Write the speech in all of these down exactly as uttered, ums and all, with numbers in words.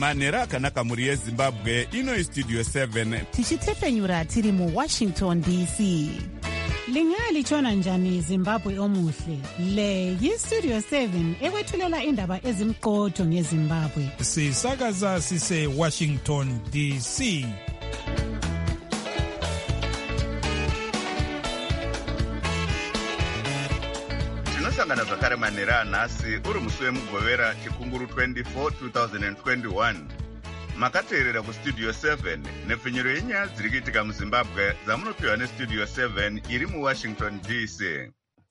manhero akanaka mhuri yezimbabwe. Ino istudio seven tichitepfenyura tiri muwashington D C. Lingalitshona njani Zimbabwe omuhle? Le yistudio seven ekwethulela indaba ezimqotho ngeZimbabwe. Sisakaza sise Washington D C. tinosangana zvakare manhero anhasi uri musi wemugovera chikunguru twenty-four twenty twenty-one. Makateerera kustudio seven nepfenyuro yenyaya dziri kuitika muzimbabwe dzamunopiwa nestudio seven iri muwashington D C.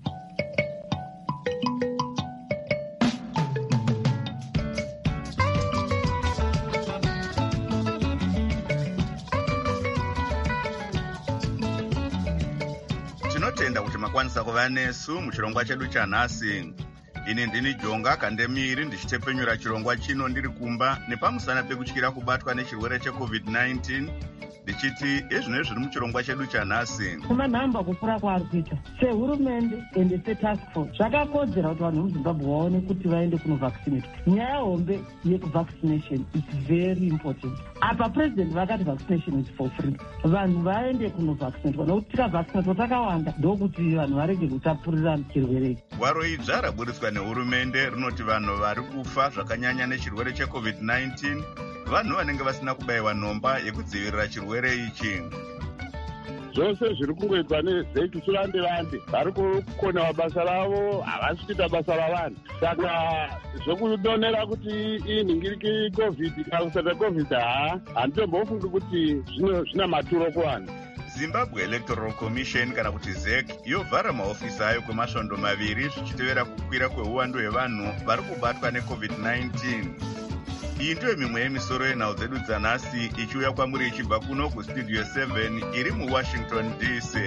tinotenda kuti makwanisa kuva nesu muchirongwa chedu chanhasi. Ini ndini Jonga Kandemiri ndichitepfenyura chirongwa chino ndiri kumba nepamusana pekutyira kubatwa nechirwere checovid nineteen ndichiti ezvino zviri muchirongwa chedu chanhasi. Kumanhamba kupfuura kwaari kuita sehurumende ende setask force zvakakodzera kuti vanhu vemuzimbabwe vaone kuti vaende kunovaccinate. Nyaya hombe yekuvaccination is very important. Apa president vakati vaccination is for free, vanhu vaende kunovaccinate vanokuti tikavaccinate takawanda ndokuti vanhu varege kutapurirana chirwere. Gwaro idzva raburitswa nehurumende rinoti vanhu vari kufa zvakanyanya nechirwere checovid nineteen vanhu vanenge vasina kubayiwa nhomba yekudzivirira chirwere ichi. Zvose zviri kungoitwa nezeki surande vande vari kukonewa basa ravo, havasi kuita basa ravanhu. Saka zvokudonera kuti inhingiriki covid kana kusata covid haa handitombofungi kuti zvina maturo kuvanhu. Zimbabwe Electoral Commission kana kuti Z E C yovhara maofisi ayo kwemasvondo maviri zvichitevera kukwira kweuwandu hwevanhu vari kubatwa necovid nineteen. Iyi ndiyo mimwe yemisoro yenhau dzedu dzanhasi ichiuya kwamuri ichibva kuno kustudio seven iri muwashington D C.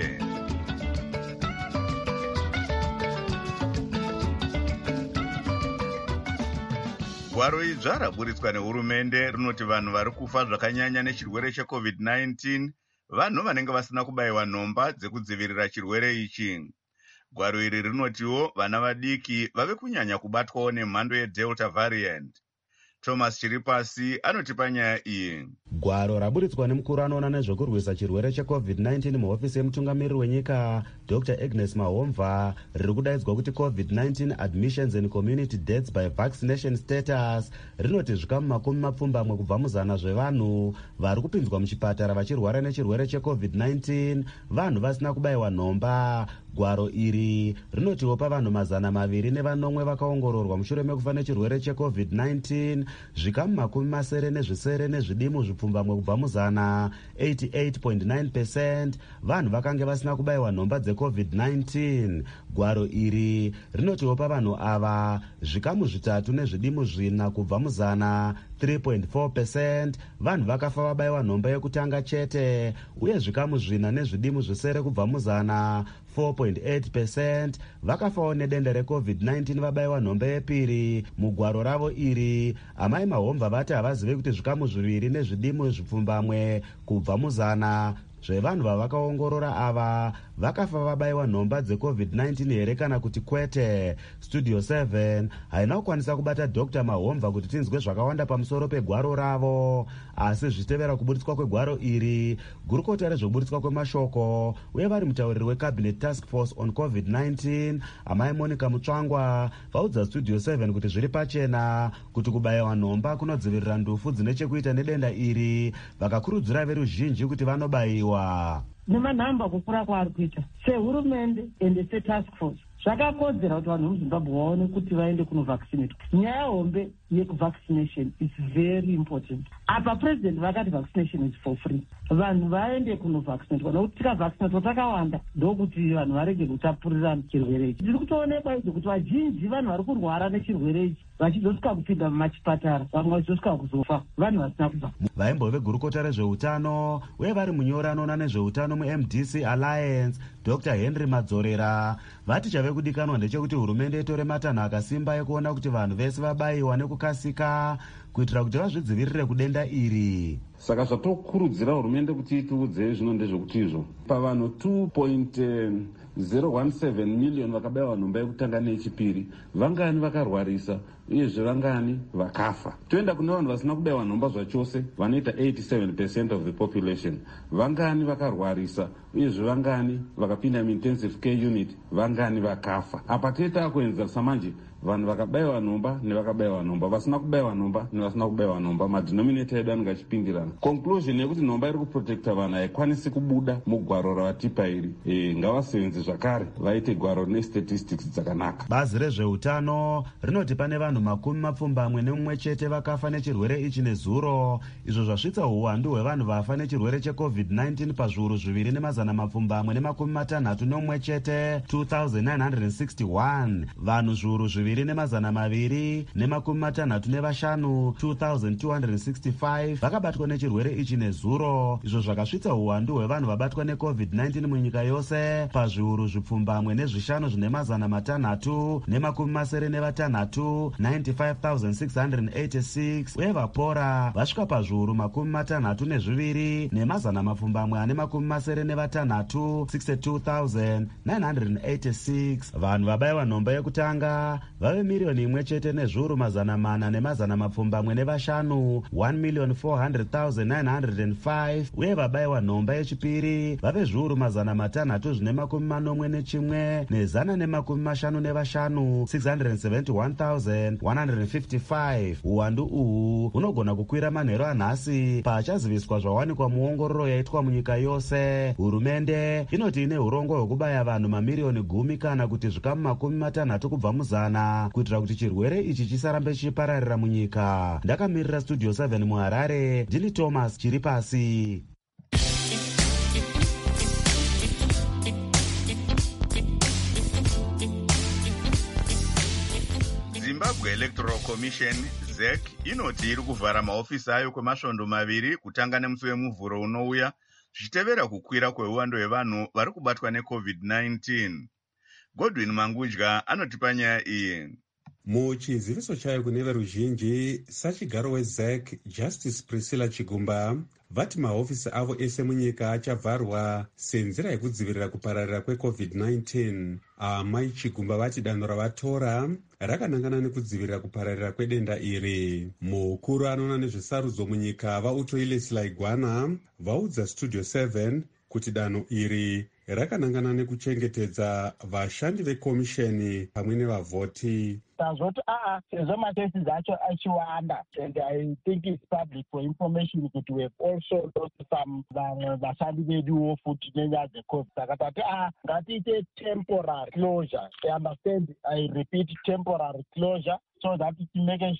Gwaro idzva raburitswa nehurumende rinoti vanhu vari kufa zvakanyanya nechirwere checovid nineteen vanhu vanenge vasina kubayiwa nhomba dzekudzivirira chirwere ichi. Gwaro iri rinotiwo vana vadiki vave kunyanya kubatwawo nemhando yedelta variant. Thomas Chiripasi anotipa nyaya iyi. Gwaro raburitswa nemukuru anoona nezvekurwisa chirwere checovid nineteen muhofisi yemutungamiriri wenyika Doctor Agnes Mahomva riri kudaidzwa kuti covid nineteen admissions and community deaths by vaccination status rinoti zvikamu makumi mapfumbamwe kubva muzana zvevanhu vari kupinzwa muchipatara vachirwara nechirwere checovid nineteen vanhu vasina kubayiwa nhomba. Gwaro iri rinotiwo pa vanhu mazana maviri nevanomwe vakaongororwa mushure mekufa nechirwere checovid nineteen zvikamu makumi masere nezvisere nezvidimu zvipfumbamwe kubva muzana eighty-eight point nine percent vanhu vakange vasina kubayiwa nhomba dzecovid nineteen. Gwaro iri rinotiwo pa vanhu ava zvikamu zvitatu nezvidimu zvina kubva muzana three point four percent vanhu vakafa vabayiwa nhomba yekutanga chete uye zvikamu zvina nezvidimu zvisere kubva muzana four point eight percent vakafawo nedenda recovid nineteen vabayiwa nhomba yepiri. Mugwaro ravo iri amai Mahomva vati havazive kuti zvikamu zviviri nezvidimu zvipfumbamwe kubva muzana zvevanhu vavakaongorora ava vakafa vabayiwa nhomba dzecovid nineteen here kana kuti kwete. Studio seven haina kukwanisa kubata Doctor Mahomva kuti tinzwe zvakawanda pamusoro pegwaro ravo, asi zvichitevera kuburitswa kwegwaro iri gurukota rezvoburitswa kwemashoko uye vari mutauriri wecabinet task force on covid nineteen amai Monica Mutsvangwa vaudza Studio seven kuti zviri pachena kuti kubayiwa nhomba kunodzivirira ndufu dzine chekuita nedenda iri, vakakurudzira veruzhinji kuti vanobayiwa. Nemanhamba kupfuura kwaari kuita sehurumende ende setask force zvakakodzera kuti vanhu vemuzimbabwe vaone kuti vaende kunovaccinate. Nyaya hombe yekuvaccination is very important. Apa president vakati vaccination is for free, vanhu vaende kunovaccinate vanokuti tikavaccinate takawanda ndokuti vanhu varege kutapurirana chirwere ichi. Ndiri kutoonekwa izvo kuti vazhinji vanhu vari kurwara nechirwere ichi vachizosvika kupinda mumachipatara, vamwe vachizosvika kuzofa vanhu vasina kubva. Vaimbove gurukota rezveutano uye vari munyori anoona nezveutano mu-M D C Alliance Doctor Henry Madzorera vati chave kudikanwa ndechekuti hurumende itore matanho akasimba ekuona kuti vanhu vese vabayiwa nekukasika kuitira kuti vazvidzivirire kudenda iri. Saka zvatokurudzira hurumende kuti itiudze zvino ndezvekuti izvo pavanhu two point zero one seven million vakabayiwa nhomba yekutanga neyechipiri, vangani vakarwarisa uyezve vangani vakafa. Toenda kune vanhu vasina kubayiwa nhomba zvachose vanoita eighty-seven percent of the population, vangani vakarwarisa uyezve vangani vakapinda muintensive care unit, vangani vakafa. Apa toita kuenzesa manje vanhu vakabayiwa nhomba nevakabayiwa nhomba, vasina kubayiwa nhomba nevasina kubayiwa nhomba, madhinominator edu anenge achipindirana. Conclusion yekuti nhomba iri kuprotecta vanhu haikwanisi kubuda mugwaro ravatipa iri. E, ngavasevenze zvakare vaite gwaro nestatistics dzakanaka. Bazi rezveutano rinoti pane vanhu makumi mapfumbamwe nemumwe chete vakafa nechirwere ichi nezuro, izvo zvasvitsa uwandu hwevanhu vafa nechirwere checovid nineteen pazviuru zviviri nemazana mapfumbamwe nemakumi matanhatu nomumwe chete two thousand nine hundred sixty-one. Vanhu zviuru zviviri nemazana maviri nemakumi matanhatu nevashanu two thousand two hundred sixty-five vakabatwa nechirwere ichi nezuro, izvo zvakasvitsa uwandu hwevanhu vabatwa necovid nineteen munyika yose pazviuru zvipfumbamwe nezvishanu zvine mazana matanhatu nemakumi masere nevatanhatu ninety-five thousand six hundred eighty-six, uye vapora vasvika pazviuru makumi matanhatu nezviviri nemazana mapfumbamwe ane makumi masere nevatanhatu sixty-two thousand nine hundred eighty-six. Vanhu vabayiwa nhomba yekutanga vave miriyoni imwe chete nezviuru mazana mana nemazana mapfumbamwe nevashanu one million four hundred thousand nine hundred five, uye vabayiwa nhomba yechipiri vave zviuru mazana matanhatu zvine makumi manomwe nechimwe nezana nemakumi mashanu nevashanu six hundred seventy-one thousand one hundred fifty-five. Uwandu uhu hunogona kukwira manheru anhasi pachaziviswa zvawanikwa muongororo yaitwa munyika yose. Hurumende inoti ine urongo hwekubaya vanhu mamiriyoni gumi kana kuti zvikamu makumi matanhatu kubva muzana kuitira kuti chirwere ichi chisarambe chichipararira munyika. Ndakamirira studio seven muHarare, ndini Thomas chiri pasi. Zimbabwe Electoral Commission Z E C inoti iri kuvhara mahofisi ayo kwemasvondo maviri kutanga nemusi wemuvhuro unouya, zvichitevera kukwira kweuwando hwevanhu vari kubatwa necovid nineteen. Godwin Mangudya anotipa nyaya iyi. Muchiziviso chayo kune veruzhinji, sachigaro weZ E C Justice Priscilla Chigumba vati mahofisi avo ese munyika achavharwa senzira yekudzivirira kupararira kwecovid nineteen. Amai Chigumba vati danho ravatora rakanangana nekudzivirira kupararira kwedenda iri. Mukuru anoona nezvesarudzo munyika vaUtoiles Laigwana vaudza Studio seven kuti danho iri rakanangana nekuchengetedza vashandi vekomisheni pamwe nevavhoti. Tazoti aa sezvo matesti acho achiwanda, and I think it's public for information kuti we also lost some vashandi veduwo futi nenyaya dzecovid. Saka tati aa ngatiite temporary closure. I understand, I repeat, temporary closure, so that timeke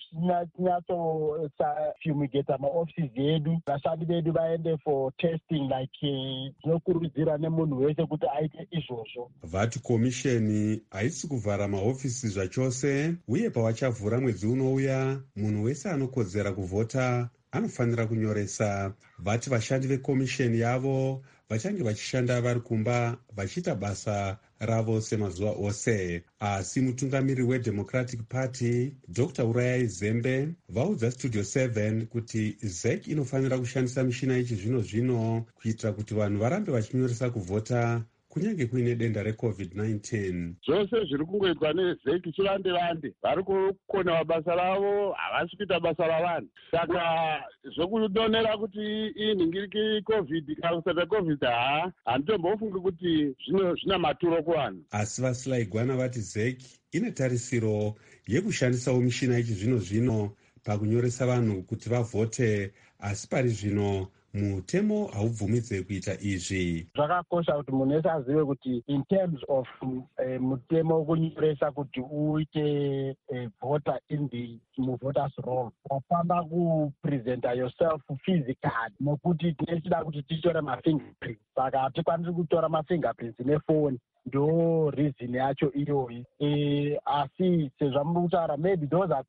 chinyato fumigate maoffices edu, vashandi vedu vaende for testing like zvinokurudzirwa nemunhu wese kuti aite izvozvo. Vati komisheni haisi kuvhara mahofisi zvachose, uye pavachavhura mwedzi unouya munhu wese anokodzera kuvhota anofanira kunyoresa. Vati vashandi vekomisheni yavo vachange vachishanda vari kumba vachiita basa ravo semazuva ose. Asi mutungamiri weDemocratic Party Doctor Urayai Zembe vaudza Studio seven kuti Z E C inofanira kushandisa mishina yechizvino zvino kuitira kuti vanhu varambe vachinyoresa kuvhota kunyange kuine denda recovid nineteen. Zvose zviri kungoitwa neZ E C chivande vande vari kukona mabasa ravo, havasi kuita basa ravanhu. Saka zvokudonera kuti inhingiriki covid kana kusata covid, haa handitombofungi kuti zvina maturo kuvanhu. Asi vaSlaigwana vati Z E C ine tarisiro yekushandisawo mishina yechizvino zvino pakunyoresa vanhu kuti vavhote, asi pari zvino mutemo haubvumidze kuita izvi. Zvakakosha kuti munhu wese azive kuti in terms of uh, mutemo wokunyoresa kuti uite uh, voter in the voters roll, wafamba kupresenta yourself physically, nokuti tinechida kuti titore mafingerprints. Saka hatikwanisi kutora mafingerprints nefoni, ndo reason yacho iyoyi. E, asi sezvamutaura, maybe those are things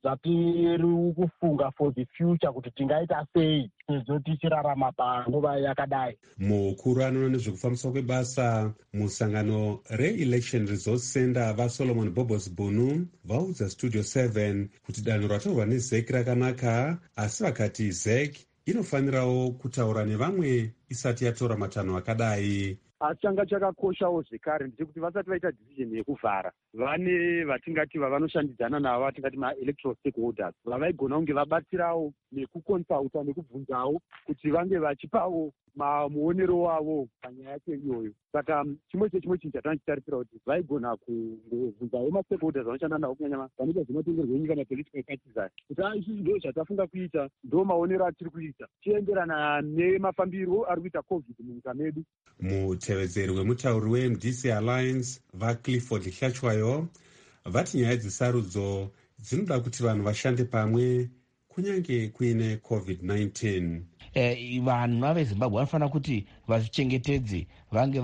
dzatiri kufunga for the future kuti tingaita sei sezvo tichirarama panguva yakadai. mukuru anoona nezvekufambiswa kwebasa musangano re-election resource center vasolomon bobos bunu vaudza studio seven kuti danho ratorwa nezek rakanaka, asi vakati zek inofanirawo kutaura nevamwe isati yatora matanho akadai. asi changa chakakoshawo zvekare ndechekuti vasati vaita decision yekuvhara vane vatingati vavanoshandidzana navo vatingati ma-electoral stakeholders vavaigona kunge vabatsirawo nekukonsulta nekubvunzawo kuti vange vachipawo muonero wavo panyaya yacho iyoyo. Saka chimwe chechimwe chinhu chatanga chitarisira kuti vaigona kubvunzawo ma-stakeholders vanoshanda navo kunyanya vanoita zvinotenderwa nyika na-political parties aya kuti a isusu ndo zvatafunga kuita, ndo maonero atiri kuita chienderana nemafambiro ari kuita covid munyika medu. mutevedzeri wemutauri we-M D C Alliance vaClifford Hlachwayo vati nyaya dzesarudzo dzinoda kuti vanhu vashande pamwe kunyange kuine covid nineteen. Eh, vanhu vezimbabwe vanofanira kuti vazvichengetedze vange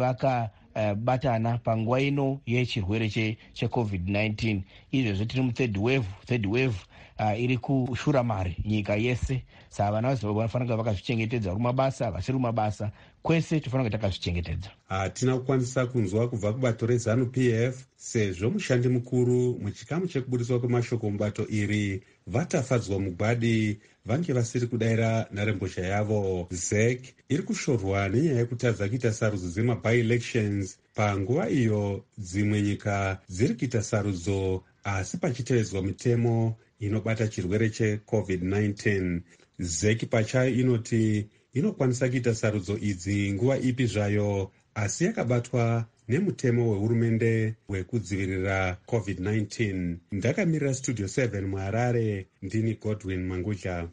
vakabatana uh, panguva ino yechirwere checovid nineteen. izvezvo tiri muthird wave third wave uh, iri kushura mari nyika yese. Saka vana vezimbabwe vanofanira kuva vakazvichengetedza vari mabasa vasiri mumabasa kwese tofanira kuti takazvichengetedza. hatina kukwanisa kunzwa kubva kubato rezanu P F sezvo mushandi mukuru muchikamu chekubudiswa kwemashoko mubato iri vatafadzwa mugwadi vange vasiri kudayira nharembozha yavo. zek iri kushorwa nenyaya yekutadza kuita sarudzo dzema-by-elections panguva iyo dzimwe nyika dziri kuita sarudzo asi pachitevedzwa mitemo inobata chirwere checovid nineteen. zek pachayo inoti inokwanisa kuita sarudzo idzi nguva ipi zvayo, asi yakabatwa nemutemo wehurumende wekudzivirira covid nineteen. ndakamirira studio seven muharare, ndini Godwin Mangudla.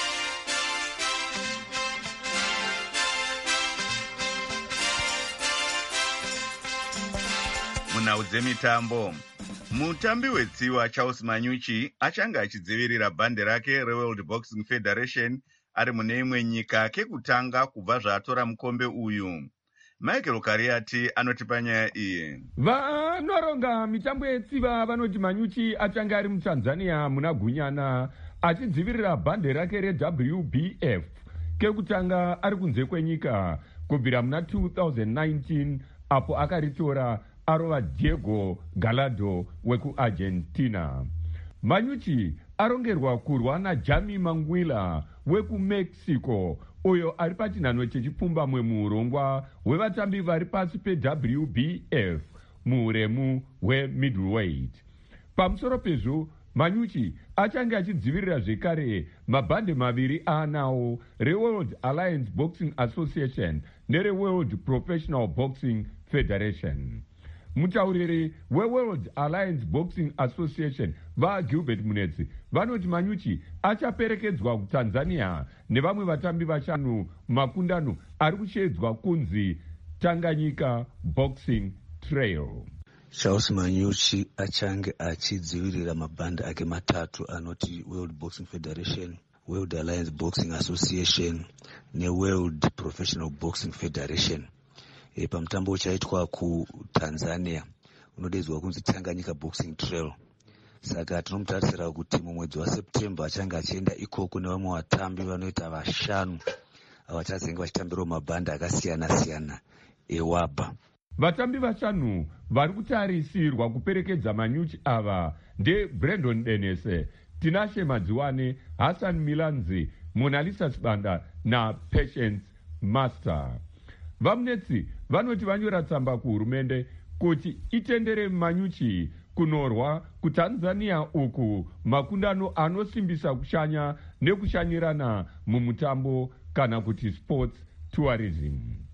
munhau dzemitambo, mutambi wetsiwa Charles Manyuchi achanga achidzivirira bhande rake reWorld Boxing Federation ari mune imwe nyika kekutanga kubva zvaatora mukombe uyu. Michael Kariati anotipa nyaya iyi. Vanoronga mitambo yetsiva vanoti Manyuchi achanga ari muTanzania muna Gunyana achidzivirira bhande rake reW B F kekutanga ari kunze kwenyika kubvira muna two thousand nineteen apo akaritora arova Diego Gallardo wekuArgentina. Manyuchi arongerwa kurwa naJami Manguila wekuMexico uyo ari pachinhano chechipfumbamwe muurongwa hwevatambi vari pasi peW B F muuremu hwemiddleweight. Pamusoro pezvo Manyuchi achange achidzivirira zvekare mabhande maviri aanawo reWorld Alliance Boxing Association nereWorld Professional Boxing Federation. Mutauriri weWorld Alliance Boxing Association vaGilbert Munetsi vanoti Manyuchi achaperekedzwa kuTanzania nevamwe vatambi vashanu makundano ari kushedzwa kunzi Tanganyika Boxing Trail. Charles Manyuchi achange achidzivirira mabhande ake matatu anoti World Boxing Federation, World Alliance Boxing Association neWorld Professional Boxing Federation. E, pamutambo uchaitwa kuTanzania unodedzwa kunzi Tanganyika Boxing Trail. Saka tinomutarisira kuti mumwedzi waSeptember achange achienda ikoko nevamwe vatambi vanoita vashanu vachazenge vachitambirawo mabhande akasiyana siyana ewaba. Vatambi vashanu vari kutarisirwa kuperekedza Manyuchi ava nde Brandon Denese, Tinashe Madziwane, Hassan Milanzi, Monalisa Sibanda na Patience Master. Vamunetsi vanoti vanyora tsamba kuhurumende kuti itendere Manyuchi kunorwa kuTanzania uku makundano anosimbisa kushanya nekushanyirana mumutambo kana kuti sports tourism.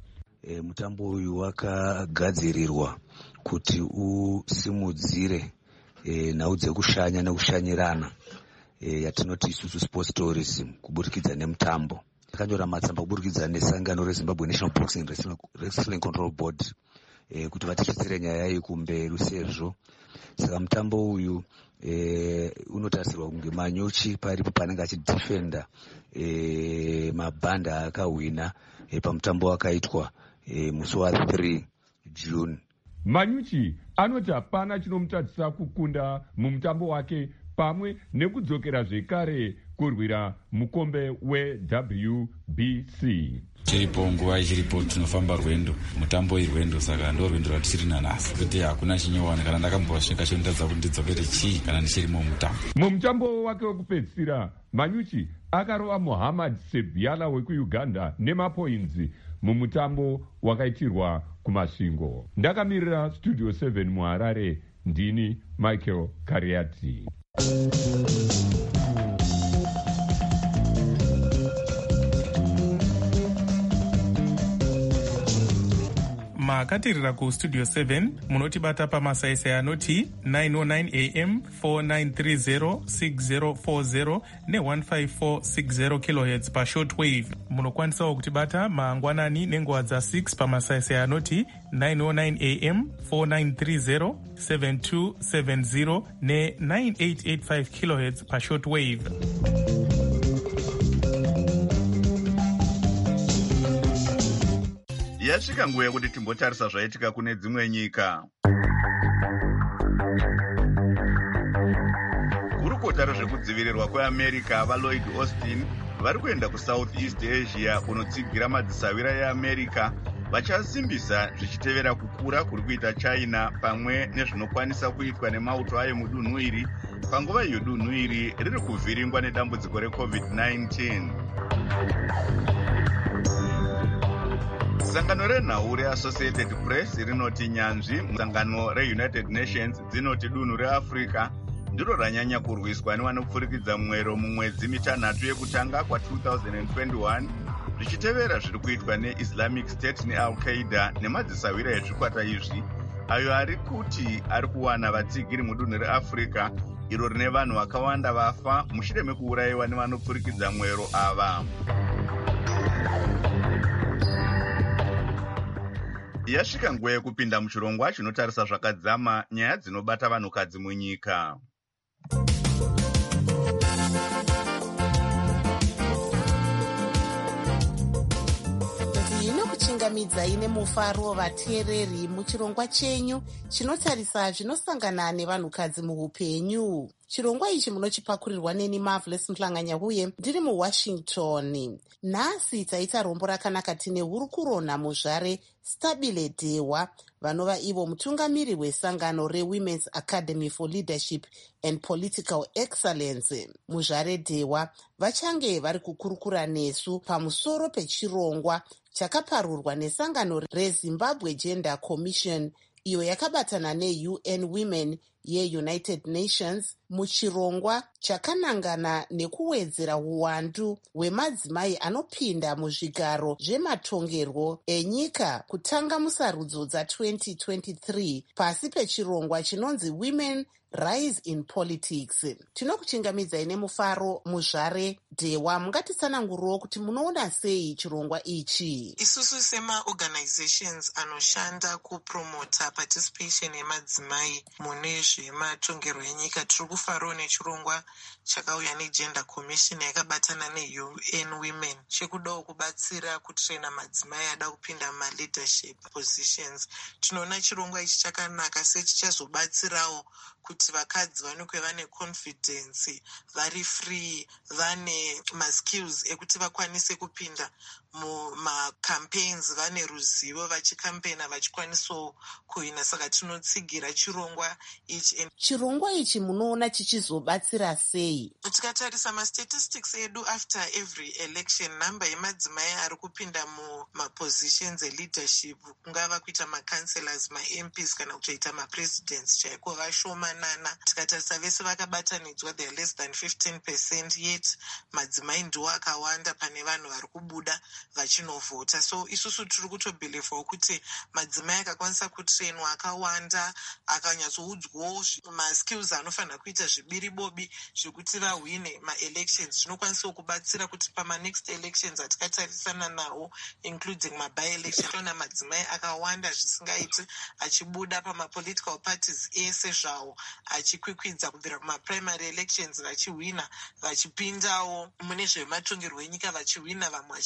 E, mutambo uyu wakagadzirirwa kuti usimudzire e, nhau dzekushanya nekushanyirana e, yatinoti isusu sports tourism kuburikidza nemutambo. Akanyora matsamba kuburikidza nesangano reZimbabwe National Boxing Wrestling Control Board e, kuti vatichidzire nyaya iyi kumberi sezvo. Saka mutambo uyu e, unotarisirwa kunge Manyuchi paripo panenge achidefenda e, mabhanda akahwina e, pamutambo wakaitwa e, musi wa three June. Manyuchi anoti hapana chinomutadzisa kukunda mumutambo wake pamwe nekudzokera zvekare kurwira mukombe we-W B C. Chiripo nguva ichiripo tinofamba rwendo, mutambo irwendo, saka ndo rwendo rwatichiri nanhasi, kuti hakuna chinyowana kana ndakambosvika chondatidza kuti ndidzokere chii kana ndichirimo mutambo. Mumutambo wake wekupedzisira, Manyuchi akarova Muhammad Sebiala wekuuganda nemapoinzi mumutambo wakaitirwa kumasvingo. Ndakamirira Studio seven muHarare, ndini Michael Kariati. makatirira kustudio seven munotibata pamasaisai anoti nine oh nine a m four nine three zero six zero four zero ne one five four six zero kilohertz pashortwave. Munokwanisawo kutibata mangwanani nenguva dza6 pamasaisai anoti nine oh nine a m four nine three zero seven two seven zero ne nine eight eight five kilohertz pashortwave. Yasvika nguva yekuti timbotarisa zvaitika kune dzimwe nyika. Gurukota rezvekudzivirirwa kweAmerica vaLloyd Austin vari kuenda kuSouth East Asia kunotsigira madzisawira eAmerica, vachasimbisa zvichitevera kukura kuri kuita China pamwe nezvinokwanisa kuitwa nemauto ayo mudunhu iri panguva iyo dunhu iri riri kuvhiringwa nedambudziko reCovid nineteen. Sangano renhau reAssociated Press rinoti nyanzvi musangano reUnited Nations dzinoti dunhu reAfrica ndiro ranyanya kurwiswa nevanopfurikidza mwero mumwedzi mitanhatu yekutanga kwa-twenty twenty-one zvichitevera zviri kuitwa neIslamic State neAl-Qaeda nemadzisawira ezvikwata izvi ayo ari kuti ari kuwana vatsigiri mudunhu reAfrica iro rine vanhu vakawanda vafa mushure mekuurayiwa nevanopfurikidza mwero ava. Yasvika nguva yekupinda muchirongwa chinotarisa zvakadzama nyaya dzinobata vanhukadzi munyika. ndinokuchingamidzai nemufaro vateereri muchirongwa chenyu chinotarisa zvinosangana nevanhukadzi muupenyu. Chirongwa ichi munochipakurirwa neni Marvelous Mhlanganya-Huye ndiri muWashington. Nhasi taita rombo rakanaka tine Hurukurona Muzvare Stabile Dewa vanova ivo mutungamiri wesangano reWomen's Academy for Leadership and Political Excellence. Muzvare Dewa vachange vari kukurukura nesu pamusoro pechirongwa chakaparurwa nesangano reZimbabwe Gender Commission iyo yakabatana neU N Women yeUnited Nations muchirongwa chakanangana nekuwedzera uwandu hwemadzimai anopinda muzvigaro zvematongerwo enyika kutanga musarudzo dza-twenty twenty-three pasi pechirongwa chinonzi Women Rise in Politics. Tinokuchingamidzai nemufaro Muzvare Dewa, mungatitsananguruwo kuti munoona sei chirongwa ichi? Isusu sema-organizations anoshanda kupromota participation yemadzimai mune zvematongerwo enyika tiri kufarawo nechirongwa chakauya neGender Commission yakabatana neU N Women chekudawo kubatsira kutrena madzimai ada kupinda maleadership positions. Tinoona chirongwa ichi chakanaka sechichazobatsirawo kuti vakadzi vanokwe vane confidence, vari free, vane maskills ekuti vakwanise kupinda mumacampaigns, vane ruzivo vachikampena vachikwanisawo kuina. Saka tinotsigira chirongwa ichi. Chirongwa ichi munoona chichizobatsira sei? Tikatarisa mastatistics edu after every election, namba yemadzimai ari kupinda mumapositions eleadership, kungava kuita macancelors, maM Ps kana kutoita mapresidents chaiko vashomanana. Tikatarisa vese vakabatanidzwa, they are less than fifteen percent, yet madzimai ndiwo akawanda pane vanhu vari kubuda vachinovhota. So isusu tiri kutobhilivhawo kuti madzimai akakwanisa kutrenwa akawanda, akanyatsoudzwawo maskills anofanira kuita zvibiribobi zvekuti vahwine maelections, zvinokwanisawo kubatsira kuti pamanext elections atikatarisana nawo including maby-election tona madzimai akawanda zvisingaiti achibuda pamapolitical parties ese zvawo achikwikwidza kubvira kumaprimary elections vachihwina, vachipindawo mune zvematongerwo enyika vachihwina, vamwe vachienda ku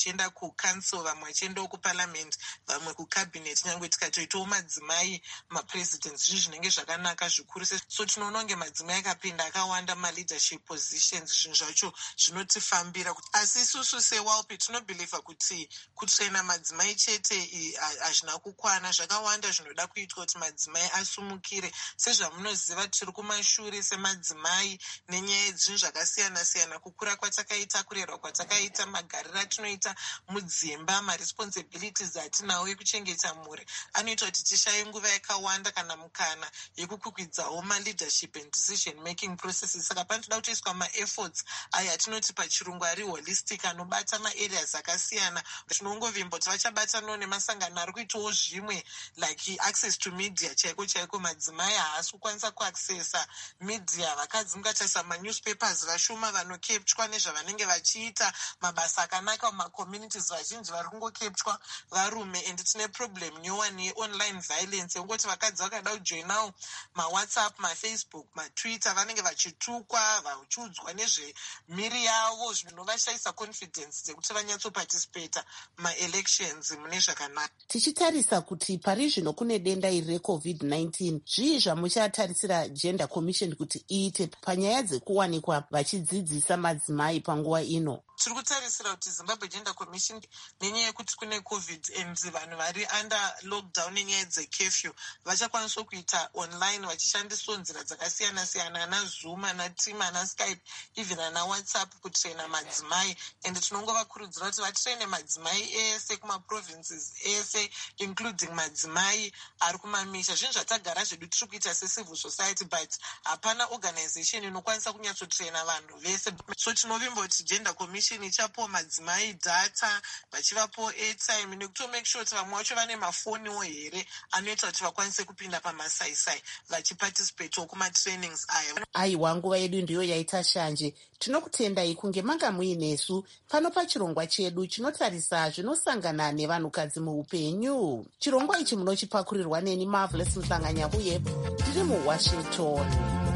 kucouncil, vamwe vachiendawo kuparliament, vamwe kucabinet, nyangwe tikatoitawo madzimai mapresidents. Izvi zvinenge zvakanaka zvikuru. So tinoona kunge madzimai akapinda akawanda maleadership positions, zvinhu zvacho zvinotifambira. Asi isusu sewalpi tinobhilivha kuti kutraina madzimai chete hazvina kukwana. Zvakawanda zvinoda kuitwa kuti madzimai asumukire. Sezvamunoziva tiri kumashure semadzimai nenyaya yezvinhu zvakasiyana siyana, kukura kwatakaita, kurerwa kwatakaita, magariro atinoita mudzimba, maresponsibilities atinawo ekuchengeta mhuri anoita kuti tishaye nguva yakawanda kana mukana yekukwikwidzao maleadership and decision making processes. Saka panotoda kutoiswa maefforts ayo atinoti pachirungu ari holistic, anobata maareas akasiyana. Tinongovimba kuti vachabatanawo nemasangano ari kuitawo zvimwe like access to media chaiko chaiko. Madzimai haasi kukwanisa kuaccessa media, vakadzi mukatarisa manewspapers vashuma vanokepchwa nezvavanenge vachiita, mabasa akanaka mumacommunities vazhinji vari kungokepchwa varume. And tine problem nyowani yeonline violence yekungoti vakadzi vakada kujoinawo mawhatsapp, mafacebook, matwitter vanenge vachitukwa, vachiudzwa nezvemiri yavo, zvinovashayisa confidence dzekuti vanyatsoparticipata maelections mune zvakanaka. Tichitarisa kuti pari zvino kune denda iri recovid nineteen, zvii zvamuchatarisira gender commission kuti iite panyaya dzekuwanikwa vachidzidzisa madzimai panguva ino? Tiri kutarisira kuti Zimbabwe Gender Commission, nenyaya yekuti kune covid and vanhu vari under lockdown nenyaya dzecurfew, vachakwaniswa kuita online vachishandisawo nzira dzakasiyana siyana, ana Zoom, ana Team, ana Skype, even ana WhatsApp kutraina madzimai. And tinongovakurudzira kuti vatraine madzimai ese kumaprovinces ese, including madzimai ari kumamisha. Zvinhu zvatagara zvedu tiri kuita secivil society, but hapana organization inokwanisa kunyatsotraina vanhu vese. So tinovimba kuti Gender Commission ichapo madzimai data, vachivapo airtime, nekuto make sure kuti vamwe vacho vane mafoniwo here anoita kuti vakwanise kupinda pamasaisai vachiparticipatewo kumatrainings aya. Aiwa, nguva yedu ndiyo yaita shanje. Tinokutendai kunge manga muinesu pano pachirongwa chedu chinotarisa zvinosangana nevanhukadzi muupenyu. Chirongwa ichi munochipakurirwa neni Marvelous Mhlanga-Nyabuye, tiri muWashington.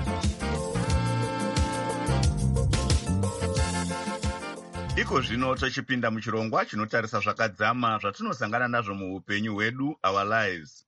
Iko zvino tochipinda muchirongwa chinotarisa zvakadzama zvatinosangana nazvo muupenyu hwedu, our lives.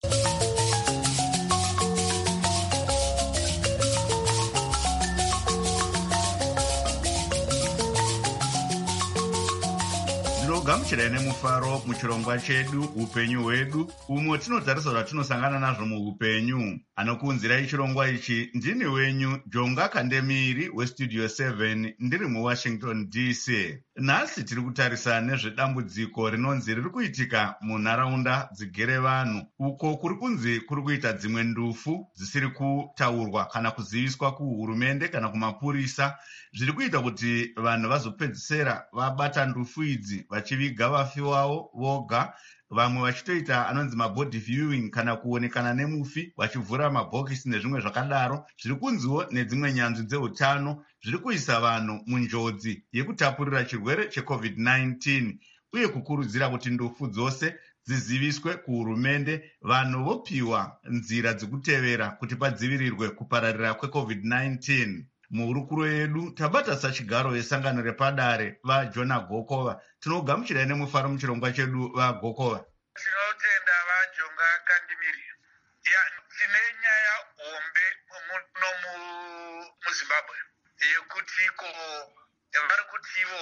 Ndinogamuchirai nemufaro muchirongwa chedu upenyu hwedu, umwe tinotarisa zvatinosangana nazvo muupenyu. Anokuunzirai chirongwa ichi ndini wenyu Jonga Kandemiri westudio seven, ndiri muWashington D C. Nhasi tiri kutarisa nezvedambudziko rinonzi riri kuitika munharaunda dzigere vanhu, uko kuri kunzi kuri kuita dzimwe ndufu dzisiri kutaurwa kana kuziviswa kuhurumende kana kumapurisa, zviri kuita kuti vanhu vazopedzisira vabata ndufu idzi vachiviga vafi wavo voga, vamwe vachitoita anonzi mabody viewing kana kuonekana nemufi vachivhura mabhokisi nezvimwe zvakadaro. Zviri kunziwo nedzimwe nyanzvi dzeutano zviri kuisa vanhu munjodzi yekutapurira chirwere checovid nineteen, uye kukurudzira kuti ndufu dzose dziziviswe kuhurumende, vanhu vopiwa nzira dzekutevera kuti padzivirirwe kupararira kwecovid nineteen. Muhurukuro yedu tabata sachigaro vesangano repadare vaJona Gokova. Tinogamuchirai nemufaro muchirongwa chedu vaGokova. Tinotenda vaJonga Kandemiri. Ya, tine nyaya hombe muno muZimbabwe yekutiko vari kutivo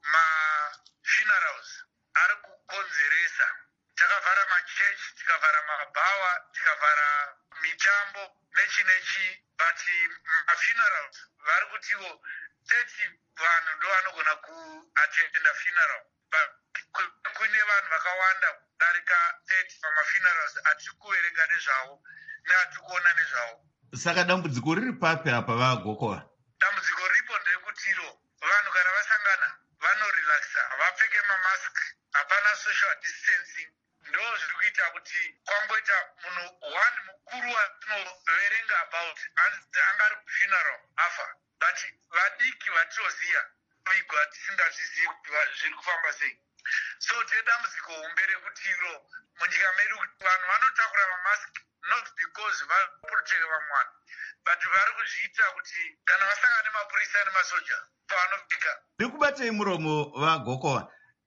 mafunerals ari kukonzeresa. Takavhara machechi, tikavhara mabhawa, tikavhara mitambo nechi nechi, but mafunerals vari kutivo thirty vanhu ndo vanogona kuatenda funeral. Kune vanhu vakawanda kudarika thirty pamafunerals atiri kuverenga nezvavo neatiri kuona nezvavo. Saka dambudziko riri papi apa vaGokova? Dambudziko ripo ndekutiro vanhu kana vasangana vanorelaxa, vapfeke mamask, hapana social distancing. Ndo zviri kuita kuti kwangoita munhu one mukuru watinoverenga about angari kufuneral afa, but vadiki vatinoziya vigwa tisingazvizivi kuti zviri kufamba sei. So tine dambudziko hombe rekutiro munyika medu kuti vanhu vanotakura mamask not because vaprotege vamwe vanhu, but vari kuzviita kuti kana vasangana nemapurisa nemasoja pavanopika. Ndikubatei muromo vaGokova.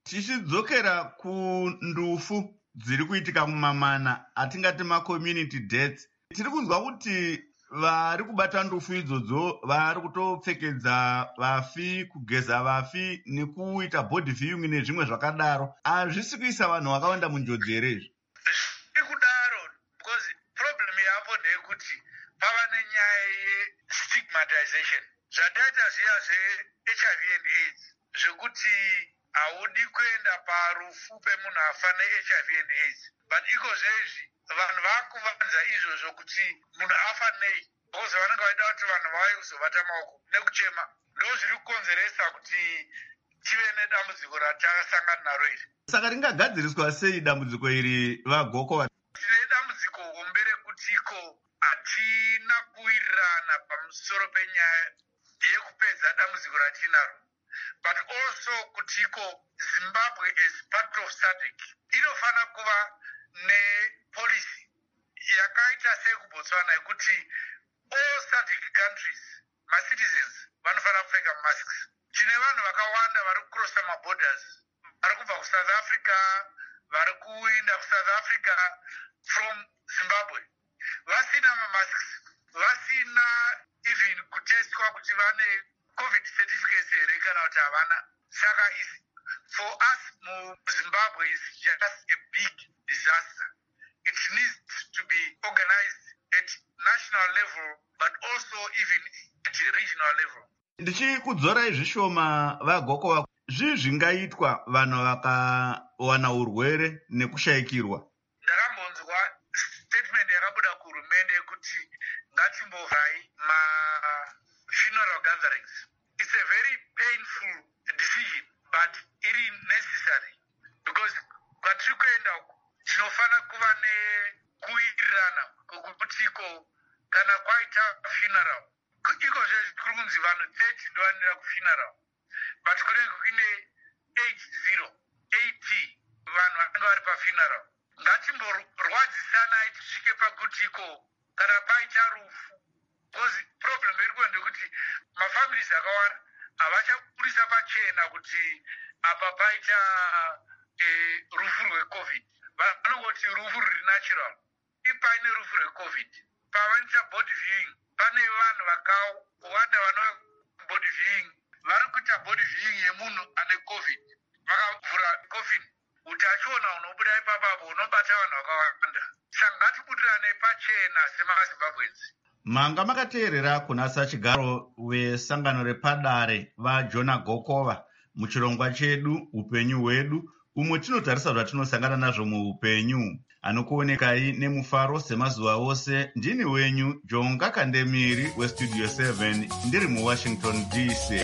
tichidzokera kundufu dziri kuitika mumamana atingati macommunity deaths, tiri kunzwa kuti vari kubata ndufu idzodzo vari kutopfekedza vafi, kugeza vafi nekuita body viewing nezvimwe zvakadaro. Hazvisi kuisa vanhu vakawanda munjodzi here izvi? Zviri kudaro because problem yapo ndeyekuti pava nenyaya yestigmatization zvataita zviya zve-H I V and AIDS zvekuti haudi kuenda parufu pemunhu afa ne-H I V and AIDS, but iko zvezvi vanhu vakuvanza izvozvo kuti munhu afa nei, because vanenge vaida kuti vanhu vauye kuzobata maoko nekuchema. Ndo zviri kukonzeresa kuti tive nedambudziko ratakasangana naro iri. Saka ringagadziriswa sei dambudziko iri vaGoko? Tine dambudziko hombe rekutiko hatina kuwirirana pamusoro penyaya yekupedza dambudziko ratinaro, but also kutiko Zimbabwe as part of SADC inofana kuva nepolicy yakaita sekuBotswana yekuti all SADC countries macitizens vanofana kupfeka masks. Tine vanhu vakawanda vari kucrossa maborders, vari kubva kuSouth Africa, vari kuinda kuSouth Africa from Zimbabwe vasina mamasks, vasina even kutestwa kuti vane COVID certificates here kana kuti havana. Saka for us muZimbabwe is just a big disaster. It needs to be organized at national level but also even at regional level. Ndichikudzorai zvishoma vaGoko, zvii zvingaitwa vanhu vakawana urwere nekushayikirwa? Ndakambonzwa statement yakabuda kuhurumende yekuti ngatimbovhai ma-funeral gatherings. It's a very painful decision but it is necessary because kwatiri kuenda uku tinofana kuva nekuwirirana kwekutiko kana kwaita funeral. Iko zvezvi kuri kunzi vanhu thirty ndovanira kufuneral, but kunenge kuine age zero, eighty vanhu vanenge vari pafuneral. Ngatimborwadzisana tichisvike pakutiko kana paita rufu, because problem iri kuva ndekuti mafamilies akawanda havachapurisa pachena kuti apa paita eh, rufu rweCovid. Vanongoti rufu ruri natural. Ipaine rufu rweCovid pavanoita body viewing, pane vanhu vakawanda vano body viewing vari kuita body viewing yemunhu ane COVID, vakavhura coffin, utachiona unobuda ipapapo unobata vanhu vakawanda. Saka ngatibudirane pachena semaZimbabwenzi. Manga makateerera kuna sachigaro wesangano repadare vaJona Gokova muchirongwa chedu upenyu hwedu, umwe tinotarisa zvatinosangana nazvo muupenyu. Anokuonekai nemufaro semazuva ose. Ndini wenyu Jonga Kandemiri weStudio seven ndiri muWashington D C.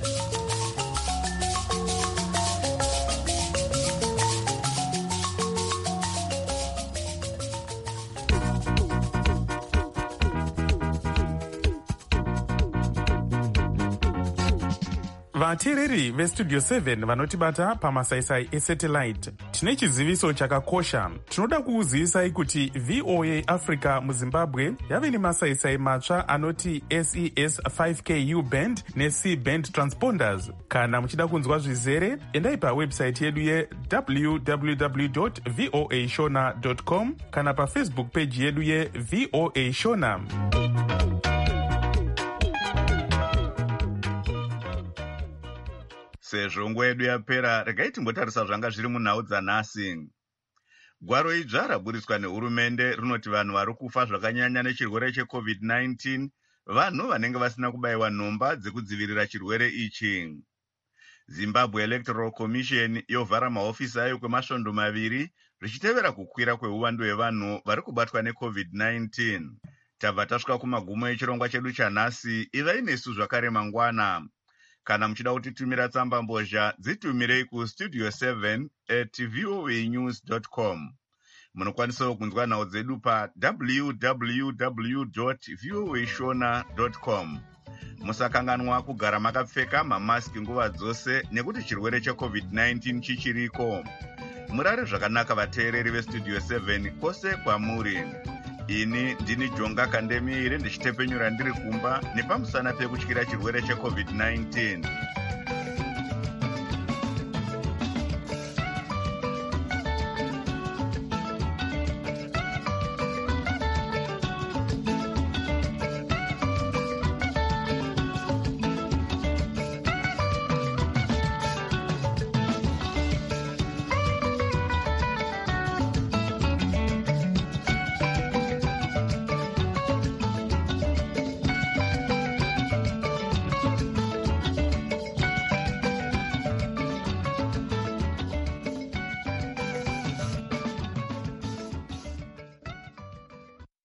vateereri vestudio seven vanotibata pamasaisai esatellite, tine chiziviso chakakosha. Tinoda kukuzivisai kuti V O A Africa muZimbabwe yave nemasaisai matsva anoti S E S five K U band neC band transponders. Kana muchida kunzwa zvizere, endai pawebsite yedu ye w w w dot voa shona dot com kana pafacebook page yedu ye V O A Shona. Sezvo nguva yedu yapera, regai timbotarisa zvanga zviri munhau dzanhasi. Gwaro idzva raburiswa nehurumende rinoti vanhu vari kufa zvakanyanya nechirwere cheCovid nineteen vanhu vanenge vasina kubayiwa nhomba dzekudzivirira chirwere ichi. Zimbabwe Electoral Commission yovhara mahofisi ayo kwemasvondo maviri zvichitevera kukwira kweuwandu hwevanhu vari kubatwa neCovid nineteen. Tabva tasvika kumagumo echirongwa chedu chanhasi. Ivai nesu zvakare mangwana. Kana muchida kutitumira tsamba mbozha, dzitumirei kustudio seven at voa news dot com. Munokwanisawo kunzwa nhau dzedu pa w w w dot voa shona dot com. Musakanganwa kugara makapfeka mamaski nguva dzose nekuti chirwere cheCovid nineteen chichiriko. Murare zvakanaka vateereri veStudio seven kwose kwamuri. Ini ndini Jonga Kandemiri ndichitepenyura ndiri kumba nepamusana pekutyira chirwere cheCovid nineteen.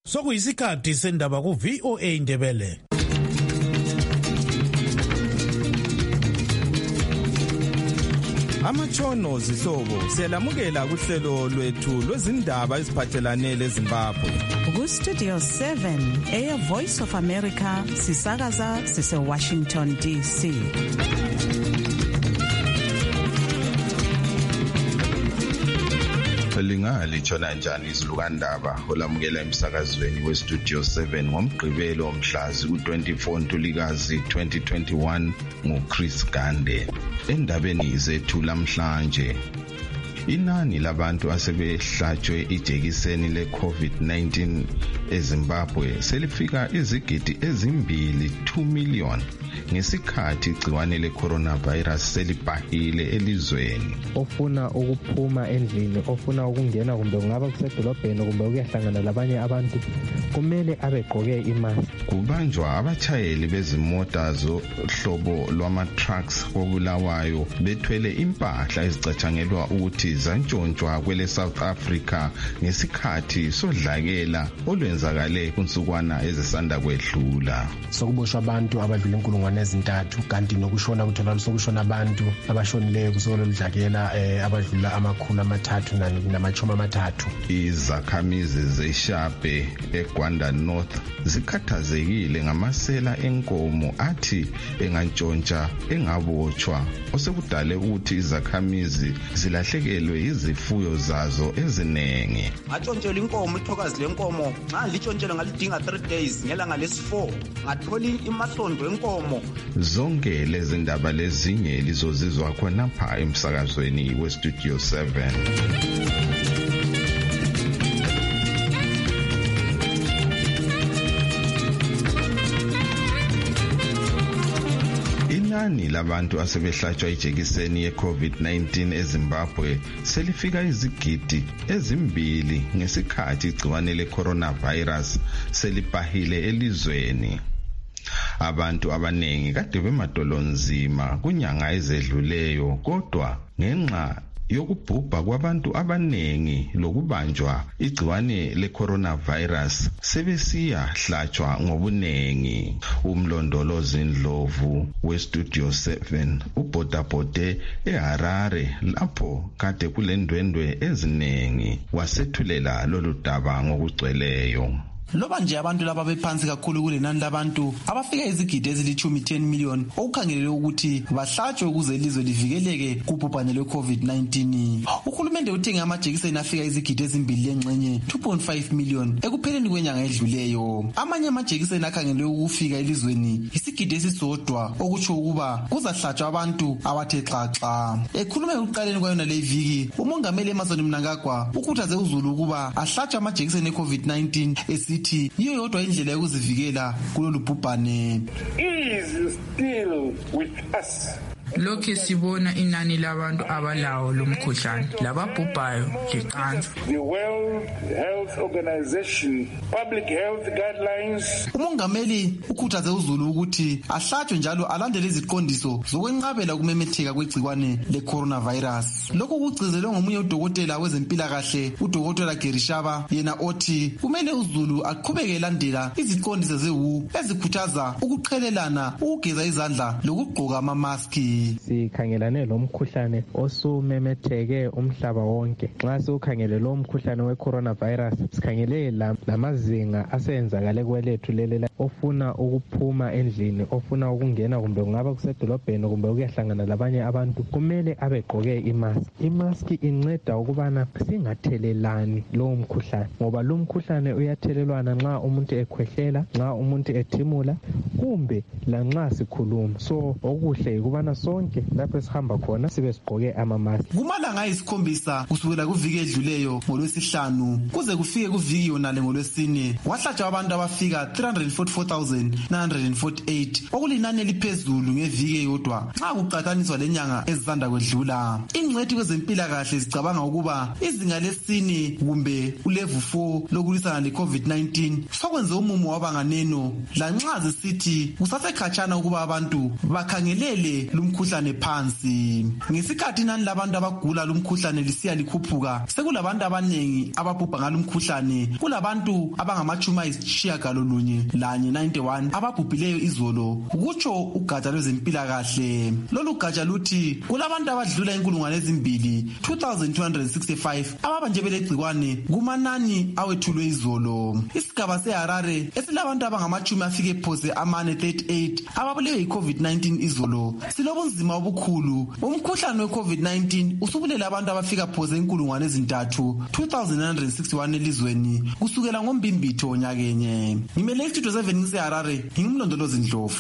Sokuyisikhathi sendaba ku V O A Indebele. Amatshono zihlobo siyalamukela kuhlelo lwethu lwezindaba eziphathelane leZimbabwe. Ku Studio seven eya Voice of America sisakaza sise Washington D C. Lingali tshona njani izilukandaba olamukela emsakazweni we Studio seven ngomgqibelo omhlazi ku twenty-four Ntulikazi twenty twenty-one nguChris Gande. Endabeni zethu lamhlanje, inani labantu asebehlatshwe ijekiseni le COVID nineteen eZimbabwe selifika izigidi ezimbili two million ngesikhathi igciwane le coronavirus selibhahile elizweni. Ofuna ukuphuma endlini, ofuna ukungena kumbe kungaba kusedolobheni kumbe ukuyahlangana labanye abantu kumele abegqoke imask. Kubanjwa abatshayeli bezimota zohlobo lwama-trucks koBulawayo bethwele impahla ezicatshangelwa ukuthi zantshontshwa kwele South Africa ngesikhathi sodlakela olwenzakale kunsukwana ezisanda kwedlula. Sokuboshwa abantu abadlula inkulungwane ezintathu kanti nokushona kutholakala sokushona abantu abashonileyo kusolo ludlakela eh, abadlula amakhulu amathathu namachumi amathathu. Izakhamizi zeShape eGwanda North zikhathazekile ngamasela enkomo athi engantshontsha engabotshwa osekudale ukuthi izakhamizi zilahlekelwe izifuyo zazo ezinengi. Ngatshontshelwa inkomo ithokazi lenkomo nxa ngilitshontshelwe ngalidinga three days ngelanga lesi four ngathola imasondo enkomo. Zonke lezi ndaba lezinye lizozizwa khonapha emsakazweni we Studio seven. Inani labantu asebehlatshwa ijekiseni ye COVID nineteen eZimbabwe selifika izigidi ezimbili ngesikhathi igciwane le coronavirus selibhahile elizweni. Abantu abanengi kade bemadolonzima kunyanga ezedluleyo, kodwa ngenxa yokubhubha kwabantu abanengi lokubanjwa igciwane le coronavirus sebesiya hlatshwa ngobunengi. Umlondolozi Ndlovu we Studio seven ubhodabhode eHarare lapho kade kulendwendwe ezinengi wasethulela lolu daba ngokugcweleyo. Loba nje abantu laba bephansi kakhulu kulenani labantu abafika izigidi ezilithumi ten million okukhangelelwe ukuthi bahlatshwe ukuze ilizwe livikeleke kubhubhane lwe COVID nineteen. Uhulumende uthenge amajekiseni afika izigidi ezimbili lengxenye two point five million ekupheleni kwenyanga edluleyo. Amanye amajekiseni akhangelelwe ukufika elizweni isigidi esisodwa okutsho ukuba kuzahlatshwa abantu abathe xaxa. Ekhulume ekuqaleni kwayona le viki, umongameli Emmerson Mnangagwa ukhuthaze uZulu ukuba ahlatshwe amajekiseni eCovid nineteen esithi yiyo yodwa indlela yokuzivikela kulolu bhubhane. Is still with us. Lokhu sibona inani labantu abalawo lomkhuhlane lababhubhayo liqansa. The World Health Organization public health guidelines. Umongameli ukhuthaze uZulu ukuthi ahlatshwe njalo alandele iziqondiso zokwenqabela ukumemetheka kwegcikwane le-coronavirus. Lokhu kugcizelwe ngomunye udokotela wezempilakahle uDokotela Gerishaba, yena othi kumele uZulu aqhubeke elandela iziqondiso ze-W H O ezikhuthaza ukuqhelelana, ukugeza izandla lokugqoka amamaski. Sikhangelane lo mkhuhlane osumemetheke umhlaba wonke. Nxa sikhangele lo mkhuhlane we-coronavirus sikhangele lamazinga asenzakale kwelethu lele ofuna ukuphuma endlini, ofuna ukungena kumbe kungaba kusedolobheni kumbe ukuyahlangana labanye abantu kumele abegqoke imask. Imask inceda ukubana singathelelani lo mkhuhlane, ngoba lo mkhuhlane uyathelelwana nxa umuntu ekhwehlela, nxa umuntu ethimula kumbe lanxa sikhuluma. So okuhle ukubana sonke lapho esihamba khona sibe sigqoke ama-mask. Kumalanga ayisikhombisa kusukela kuviki edluleyo ngolwesihlanu kuze kufike kuviki yonale ngolwesine kwahlatshwa abantu abafika three hundred forty-four thousand nine hundred forty-eight okulinani eliphezulu ngeviki eyodwa nxa kuqathaniswa lenyanga ezisanda kwedlula. Ingcwethi kwezempilakahle zicabanga ukuba izinga lesine kumbe ulevel four lokulwisana le-COVID nineteen sokwenze umumo wabanganeno lanxa zisithi kusasekhatshana ukuba abantu bakhangelele lumkhuhlane lomkhuhlane phansi. Ngesikhathi inani labantu abagula lumkhuhlane lisiya likhuphuka, sekulabantu abanengi ababhubha ngalumkhuhlane. Kulabantu abangamachumi ayisishiyagalolunye lanye ninety-one ababhubhileyo izolo, kutsho ugatsha lwezempilakahle. Lolu gatsha luthi kulabantu abadlula inkulungwane ezimbili two thousand two hundred sixty-five ababanje belegcikwane kumanani awethulwe izolo. Isigaba seHarare esilabantu abangamachumi afike phose amane thirty-eight ababulewe yi-COVID nineteen izolo silobunzima obukhulu. Umkhuhlane we-COVID nineteen usubulela abantu abafika phose inkulungwane ezintathu two thousand nine hundred sixty-one elizweni kusukela ngombimbitho nyakenye. Ngimele istudio seven ngiseHarare, ngingumlondolozi Ndlovu.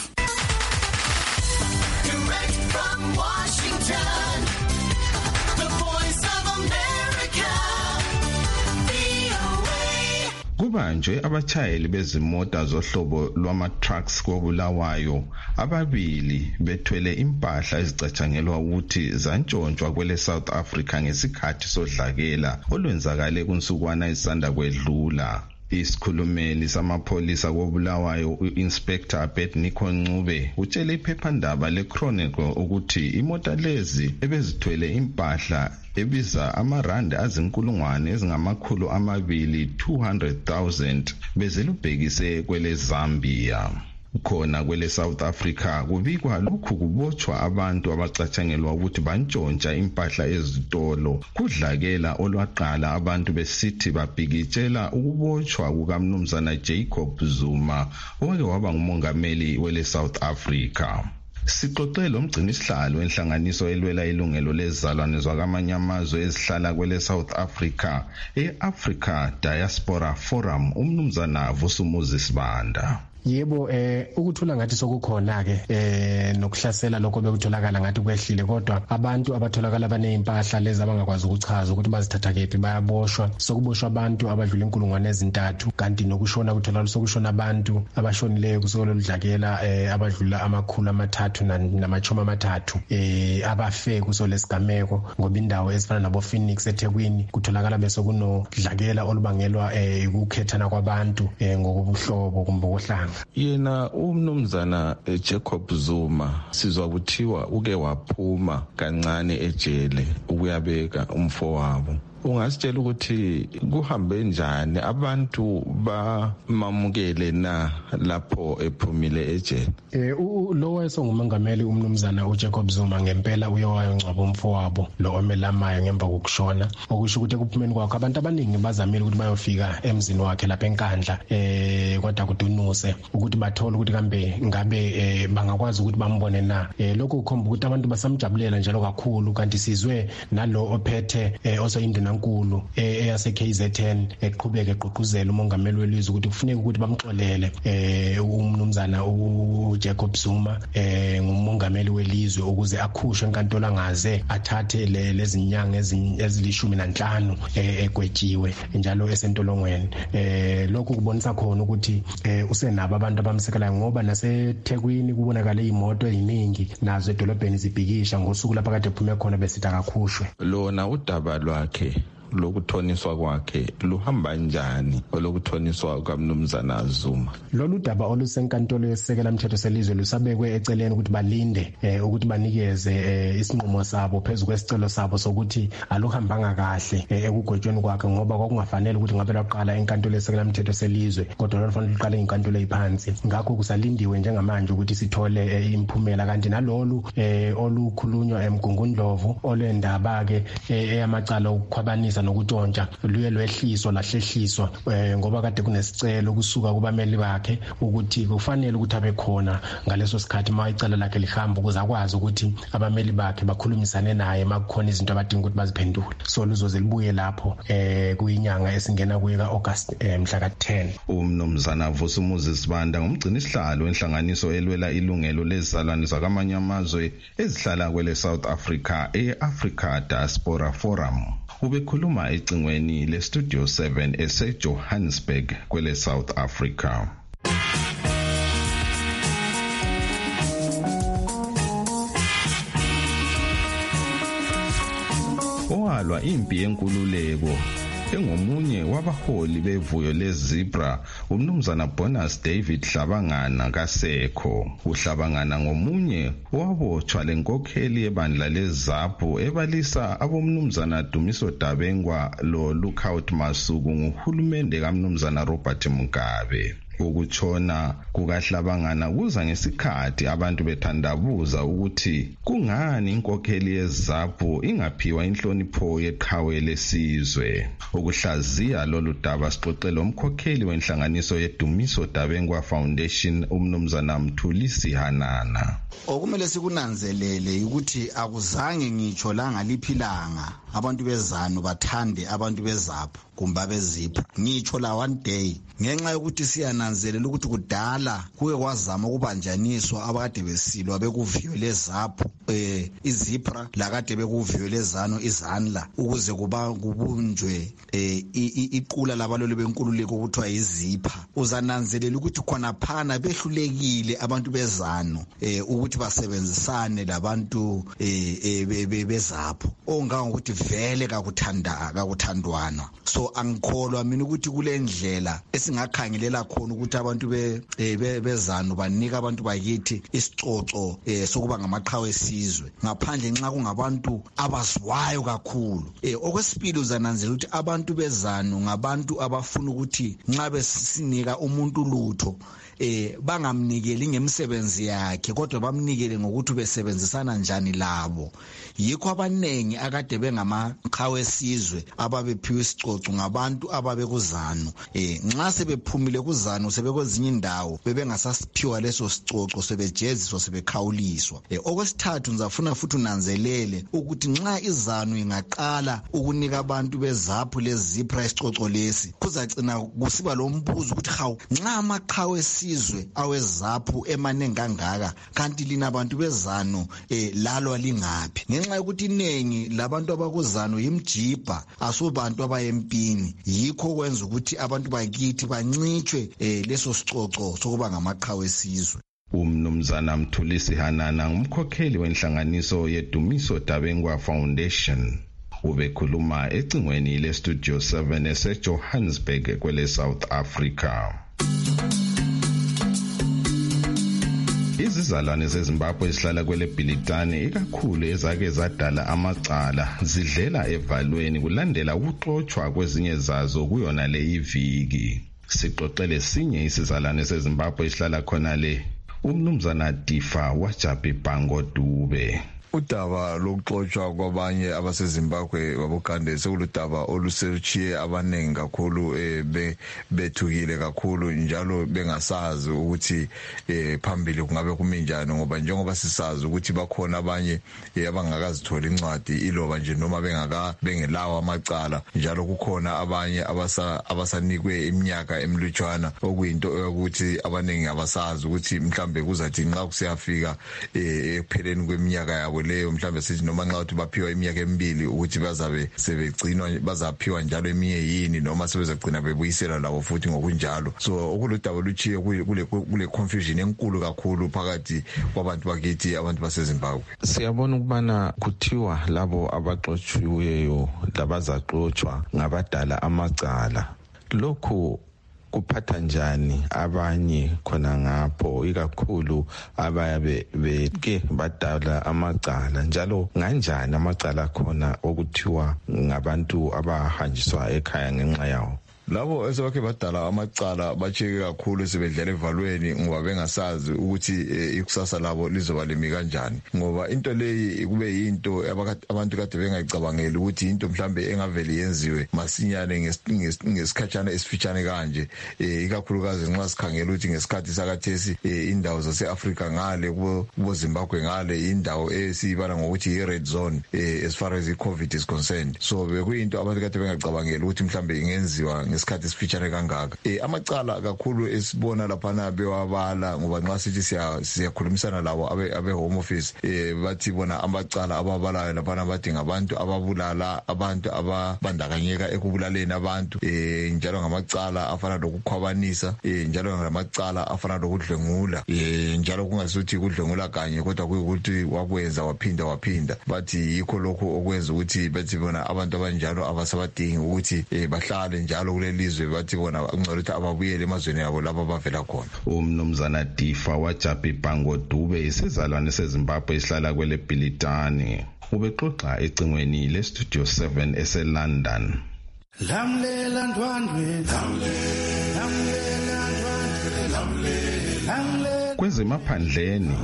Kubanjwe abatshayeli bezimota zohlobo lwama-trucks koBulawayo ababili bethwele impahla ezicatshangelwa ukuthi zantshontshwa kwele South Africa ngesikhathi sodlakela olwenzakale kunsukwana isanda kwedlula. Isikhulumeli samapholisa koBulawayo u-Inspector Abednego Ncube utshele iphephandaba le-Chronicle ukuthi imota lezi ebezithwele impahla ebiza amarandi azinkulungwane ezingamakhulu amabili two hundred thousand bezelubhekise kwele Zambia. Khona kwele South Africa kubikwa lokhu kubotshwa abantu abacatshangelwa ukuthi bantshontsha impahla ezitolo kudlakela olwaqala abantu besithi babhikitshela ukubotshwa kukaMnumzana Jacob Zuma owake waba ngumongameli wele South Africa. Sixoxe lo mgcinisihlalo wenhlanganiso elwela ilungelo lezizalwane zakwamanye amazwe ezihlala kwele South Africa e-Africa Diaspora Forum uMnumzana Vusumuzi Sibanda. Yebo eh ukuthula ngathi sokukhona ke eh nokuhlasela lokho bekutholakala ngathi kwehlile, kodwa abantu abatholakala baneimpahla lezi abangakwazi ukuchaza ukuthi bazithatha kephi bayaboshwa. Sokuboshwa abantu abadlula inkulungwane ezintathu, kanti nokushona kutholakala sokushona abantu abashonileyo kusolo ludlakela eh abadlula amakhulu amathathu namachoma amathathu eh abafe kusole sigameko ngoba indawo ezifana nabo Phoenix eThekwini kutholakala bese kunodlakela olubangelwa eh ukukhethana kwabantu eh ngokubuhlobo kumbe ohlanga. Yena uMnumzana Jacob Zuma sizwa kuthiwa uke waphuma kancane ejele ukuyabeka umfowabo. Ungasitshela ukuthi kuhambe njani, abantu bamamukele na lapho ephumile ejele? Eh lo wayesengumongameli uMnumzana uJacob Zuma ngempela uye wayongcwaba umfowabo lo omelamayo ngemva kokushona, okusho ukuthi ekuphumeni kwakhe abantu abaningi bazamile ukuthi bayofika emzini wakhe lapha eNkandla eh kodwa kudunuse ukuthi bathole ukuthi kambe ngabe eh, bangakwazi ukuthi bambone na. Eh lokho kukhomba ukuthi abantu basamjabulela njalo kakhulu, kanti sizwe nalo ophethe eh, oso induna nkulu eyase K Z N eqhubeka eqhuquzela umongameli welizwe ukuthi kufuneka ukuthi bamxolele eh uMnumzana uJacob Zuma eh ngumongameli welizwe ukuze akhushwe enkantolo angaze athathe lezi nyanga ezilishumi nanhlanu egwetshiwe njalo esentolongweni. Eh lokhu kubonisa khona ukuthi eh usenabo abantu abamsekelayo ngoba naseThekwini kubonakala imoto eziningi nazo edolobheni zibhikisha ngosuku lapha kade phume khona besitha kakhushwe. Lona udaba lwakhe lokuthoniswa kwakhe luhamba njani olokuthoniswa kwaMnumzana Zuma? Lolu daba olusenkantolo yesekela mthetho selizwe lusabekwe eceleni ukuthi balinde eh, ukuthi banikeze eh, isinqumo sabo phezulu kwesicelo sabo sokuthi aluhambanga kahle eh, ekugwetshweni kwakhe ngoba kwakungafanele ukuthi ngabe laqala enkantolo yesekela mthetho selizwe kodwa lolufanele luqale inkantolo ephansi. Ngakho kusalindiwe njengamanje ukuthi sithole eh, imphumela, kanti nalolu eh, olukhulunywa eMgungundlovu olendaba ke eh, eyamacala ukukhwabanisa nokutshontsha luye lwehliswa lahlehliswa eh, ngoba kade kunesicelo kusuka kubameli bakhe ukuthi kufanele ukuthi abe khona ngaleso sikhathi uma icala lakhe lihamba ukuze akwazi ukuthi abameli bakhe bakhulumisane naye makukhona izinto abadinga ukuthi baziphendule. So luzoze libuye lapho eh kuyinyanga esingena kuye kaAugust eh, mhla ka ten. uMnumzana Vusumuzi Sibanda ngumgcinisihlalo wenhlanganiso elwela ilungelo lezizalwane zakwamanye amazwe ezihlala kwele South Africa e-Africa Diaspora Forum. Ubekhuluma ecingweni le Studio seven eseJohannesburg kwele South Africa. Owalwa impi yenkululeko engomunye wabaholi bevuyo lezibra umnumzana Bonus David Hlabangana kasekho. uHlabangana ngomunye wabotshwa lenkokheli ebandla leZAPU ebalisa abomnumzana Dumiso Dabengwa lo Lookout Masuku nguhulumende kaMnumzana Robert Mugabe. Ukutshona kukaHlabangana kuza ngesikhathi abantu bethandabuza ukuthi kungani inkokheli yeZAPU ingaphiwa inhlonipho yeqhawe lesizwe. Ukuhlaziya lolu daba sixoxele umkhokheli wenhlanganiso yeDumiso Dabengwa Foundation umnumzana Mthulisi Hanana. Okumele sikunanzelele ukuthi akuzange ngitsho la ngaliphilanga abantu bezanu bathande abantu beZAPU kumbe bezipha. Ngitsho la one day ngenxa yokuthi siyananzelela ukuthi kudala kuye kwazama ukubanjaniswa abakade besilwa bekuviyo leZAPU eh izipra lakade bekuviyo lezano izanla ukuze kuba kubunjwe eh iqula labalolo benkululeko ukuthiwa izipha. Uzananzelela ukuthi khona phana behlulekile abantu bezano eh ukuthi basebenzisane labantu eh beZAPU onga ukuthi vele kakuthanda kakuthandwana. So angikholwa mina ukuthi kule ndlela esingakhangelela khona ukuthi abantu be bezano banika abantu bakithi isicoco sokuba ngamaqhawe esizwe ngaphandle nxa kungabantu abaziwayo kakhulu. Okwesibili uzananzela ukuthi abantu bezano ngabantu abafuna ukuthi nxa besinika umuntu lutho eh bangamnikeli ngemsebenzi yakhe kodwa bamnikele ngokuthi besebenzisana njani labo. Yikho abanengi akade bengamaqhawe esizwe ababephiwe isicoco ngabantu ababe kuzano. Eh nxa sebephumile kuzano sebekwezinye indawo bebengasasiphiwa leso sicoco sebejeziswa sebekhawuliswa. Eh okwesithathu ngizafuna futhi unanzelele ukuthi nxa izano ingaqala ukunika abantu beZAPU lezipra isicoco lesi kuzagcina kusiba lo mbuzo ukuthi hawu nxa amaqhawe esizwe aweZAPU emanengi kangaka kanti lina abantu bezano eh lalo lingaphi. Ngenxa yokuthi inengi labantu abakuzano yimjibha asobantu abayempini yikho kwenza ukuthi abantu bakithi bancitshwe eh leso sicoco sokuba ngamaqhawe esizwe. Umnumzana Mthulisi Hanana ngumkhokheli wenhlanganiso yeDumiso Dabengwa Foundation. Ubekhuluma ecingweni leStudio seven eseJohannesburg kwele South Africa. Izizalwane zeZimbabwe ezihlala kwele Bhilitane ikakhulu ezake zadala amacala zidlela evalweni kulandela ukuxoxwa kwezinye zazo kuyona le iviki. Sixoxele sinye isizalwane seZimbabwe esihlala khona le umnumzana Difa Wajabi Bango Dube. Udaba lokuxoxwa kwabanye abaseZimbabwe babukande sekuludaba olusechiye abanengi kakhulu eh bethukile kakhulu njalo bengasazi ukuthi eh phambili kungabe kuminjani ngoba njengoba sisazi ukuthi bakhona abanye abangakazithola incwadi iloba nje noma bengaka bengelawa amacala njalo kukhona abanye abasa abasanikwe iminyaka emlutshwana okuyinto ukuthi abanengi abasazi ukuthi mhlambe kuzathi nxa kusiyafika eh ekupheleni kweminyaka yabo leyo mhlambe sithi noma nxa uthi baphiwa iminyaka emibili ukuthi bazabe sebegcinwa bazaphiwa njalo eminye yini noma sebezagcina bebuyisela labo futhi ngokunjalo. So okuludaba luchiye kule kule confusion enkulu kakhulu phakathi kwabantu bakithi abantu baseZimbabwe. Siyabona ukubana kuthiwa labo abaxotshiweyo labazaxoxwa ngabadala amacala. Lokhu kuphatha njani abanye khona ngapho ikakhulu abayabe beke badala amacala njalo nganjani amacala khona okuthiwa ngabantu abahanjiswa ekhaya ngenxa yawo? Labo esebakhe badala amacala bacheke kakhulu sebedlela evalweni ngoba bengasazi ukuthi ikusasa labo lizoba limi kanjani ngoba into leyi kube yinto abantu kade bengayicabangeli ukuthi into mhlambe engaveli yenziwe masinyane ngesikhatshana esifitshane kanje ikakhulukazi nxa sikhangela ukuthi ngesikhathi sakathesi indawo zaseAfrica ngale kubo Zimbabwe ngale indawo esibala ngokuthi i-red zone as far as i-COVID is concerned. So bekuyinto abantu kade bengacabangeli ukuthi mhlambe ingenziwa ngesikhathi esifitshane kangaka. Eh amacala kakhulu esibona lapha na bewabala ngoba nxa sithi siya siyakhulumisana labo abe abe home office eh bathi bona amacala ababalayo lapha abadinga abantu ababulala abantu ababandakanyeka ekubulaleni abantu eh njalo ngamacala afana lokukhwabanisa eh njalo ngamacala afana lokudlengula eh njalo kungasuthi kudlengula kanye kodwa kuyikuthi wakwenza waphinda waphinda bathi yikho lokho okwenza ukuthi bathi bona abantu abanjalo abasabadingi ukuthi eh bahlale njalo kulelizwe bathi bona ngcono ukuthi ababuyele emazweni yabo lapha bavela khona. Umnumzana Difa waJapi Pango Dube isizalwane seZimbabwe isihlala kwele Bilitani ubexoxa ecingweni le Studio seven eseLondon. Lamlela ndwandwe lamlela ndwandwe lamlela kwezemaphandleni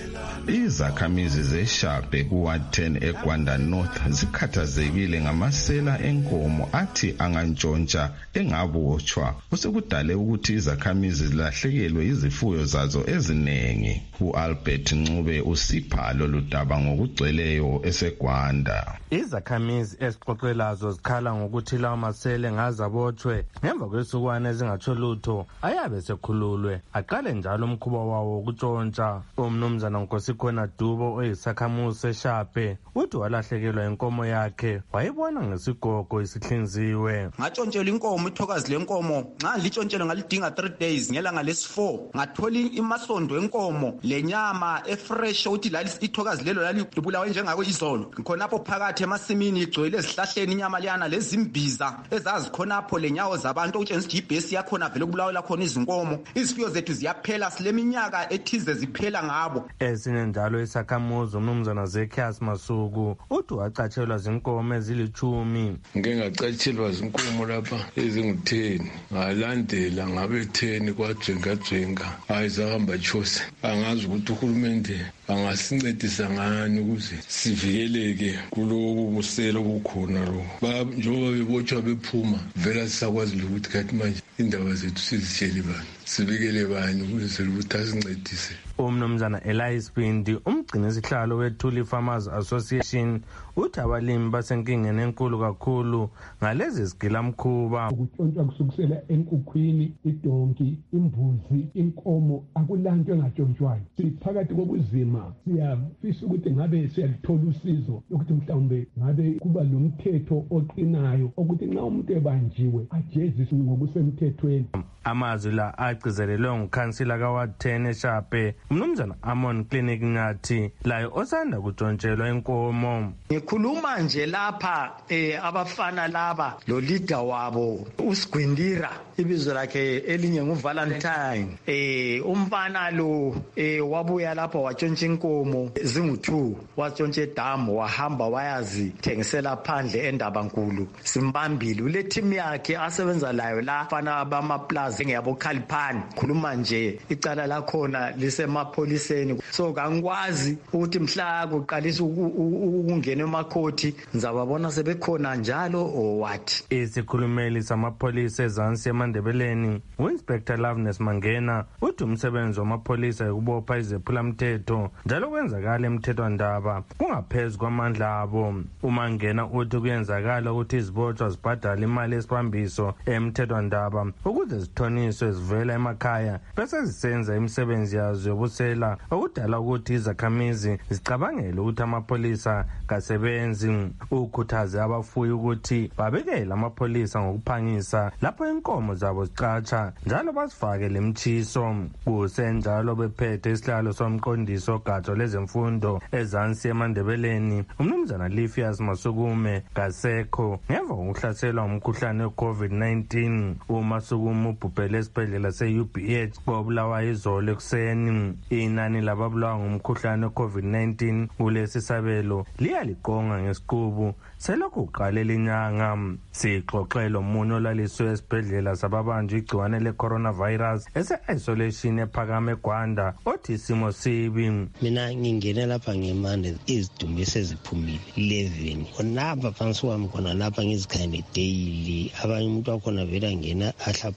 izakhamizi zeShape kuWard ten eGwanda North zikhathazekile ngamasela enkomo athi angantshontsha engabotshwa osekudale ukuthi izakhamizi zilahlekelwe izifuyo zazo eziningi. uAlbert Ncube usipha loludaba ngokugcweleyo eseGwanda. Izakhamizi esixoxelazo zikhala ngokuthi lawo masele ngazabotshwe ngemva kwesukwana ezingatsho lutho ayabe sekhululwe aqale njalo umkhuba wawo ukutshontsha. Umnumzana Nkosikhona Dubo oyisakhamuzi seShape uthi walahlekelwa inkomo yakhe wayibona ngesigogo isihlinziwe. Ngatshontshelwa inkomo ithokazi lenkomo nxa litshontshelwe ngalidinga three days ngelanga lesi four ngathola imasondo enkomo lenyama efresh uthi lali ithokazi lelo lali libulawe njengako izolo khonapho phakathi emasimini igcwele ezihlahleni inyama liyana lezimbiza ezazikhonapho lenyawo zabantu okutshengisa ukuthi ibhesi yakhona vele kubulawela khona izinkomo. Izifiyo zethu ziyaphela sileminyaka ethize ziphela ngabo. Ezinye njalo isakhamuzi umnumzana Zekias Masuku uthi wacatshelwa zinkomo ezilichumi. Ngeke ngacatshelwa zinkomo lapha ezingu-ten ngalandela ngabe ten kwajengajenga hayi zahamba chose. Angazi ukuthi uhulumende angasincedisa ngani ukuze sivikeleke kulobu buselo bukhona lo. Njengoba bebotshwa bephuma vela sisakwazi ukuthi kathi manje indaba zethu sizitshele bani sibikele bani ukuze ukuthi asincedise. Umnumzana Elias Bindi umgcini isihlalo weThuli Farmers Association uthi abalimi basenkingeni enkulu kakhulu ngalezi zigilamkhuba. Ukutshontshwa kusukusela enkukhwini, idonki, imbuzi, inkomo akulanto engatshontshwayo. Siphakathi kokuzima siyafisa ukuthi ngabe siyalithola usizo lokuthi mhlawumbe ngabe kuba lomthetho oqinayo ukuthi nxa umuntu ebanjiwe ajeziswe ngokusemthethweni. Amazwi la agcizelelwe ngukhansila kaWard ten eShape umnumzana Amon Clinic Ngathi layo osanda kutshontshelwa inkomo. Ngikhuluma nje lapha eh abafana laba lo leader wabo uSigwindira ibizo lakhe elinye nguValentine eh umfana lo eh wabuya lapha watshontsha inkomo zingu-two watshontsha edamu wahamba wayazithengisela phandle endabankulu simbambile ule team yakhe asebenza layo lapha abamaplaza ngiyabo Khaliphani khuluma nje icala lakhona lisemapholiseni so kangikwazi ukuthi mhla kuqalisa ukungena emakhoti ngizababona sebekhona njalo or what. Isikhulumeli samapholisa ezansi eMandebeleni uInspector Loveness Mangena uthi umsebenzi wamapholisa ukubopha izephulamthetho njalo kwenzakala emthethwandaba kungaphezulu kwamandla abo. uMangena uthi kuyenzakala ukuthi izibotshwa zibhadale imali esibambiso emthethwandaba ukuze zithoniswe zivela emakhaya bese zisenza imisebenzi yazo yobusela okudala ukuthi izakhamizi zicabangele ukuthi amapholisa kasebenzi. Ukhuthaze abafuyi ukuthi babekele amapholisa ngokuphangisa lapho inkomo zabo zicatsha njalo basifake lemtshiso. Kusenjalo bephethe isihlalo somqondiso ogatsha lezemfundo ezansi eMandebeleni umnumzana Lifias Masukume kasekho ngemva kokuhlaselwa umkhuhlane we-COVID nineteen. uMasukume ubhubhele esibhedlela se-U B H kobulawa izolo ekuseni. Inani lababulawa ngumkhuhlane we-COVID nineteen kulesi sabelo liyaliqonga ngesiqubu selokhu uqalela inyanga. Sixoxelo umunye olaliswe esibhedlela sababanjwe igciwane le-coronavirus ese-isolation ephakame eGwanda othi isimo sibi. Mina ngingene lapha ngemande izidumbu eseziphumile eleven khonapha phansi kwami khona lapha ngizikhande daily abanye umuntu wakhona vele angena ahlaphume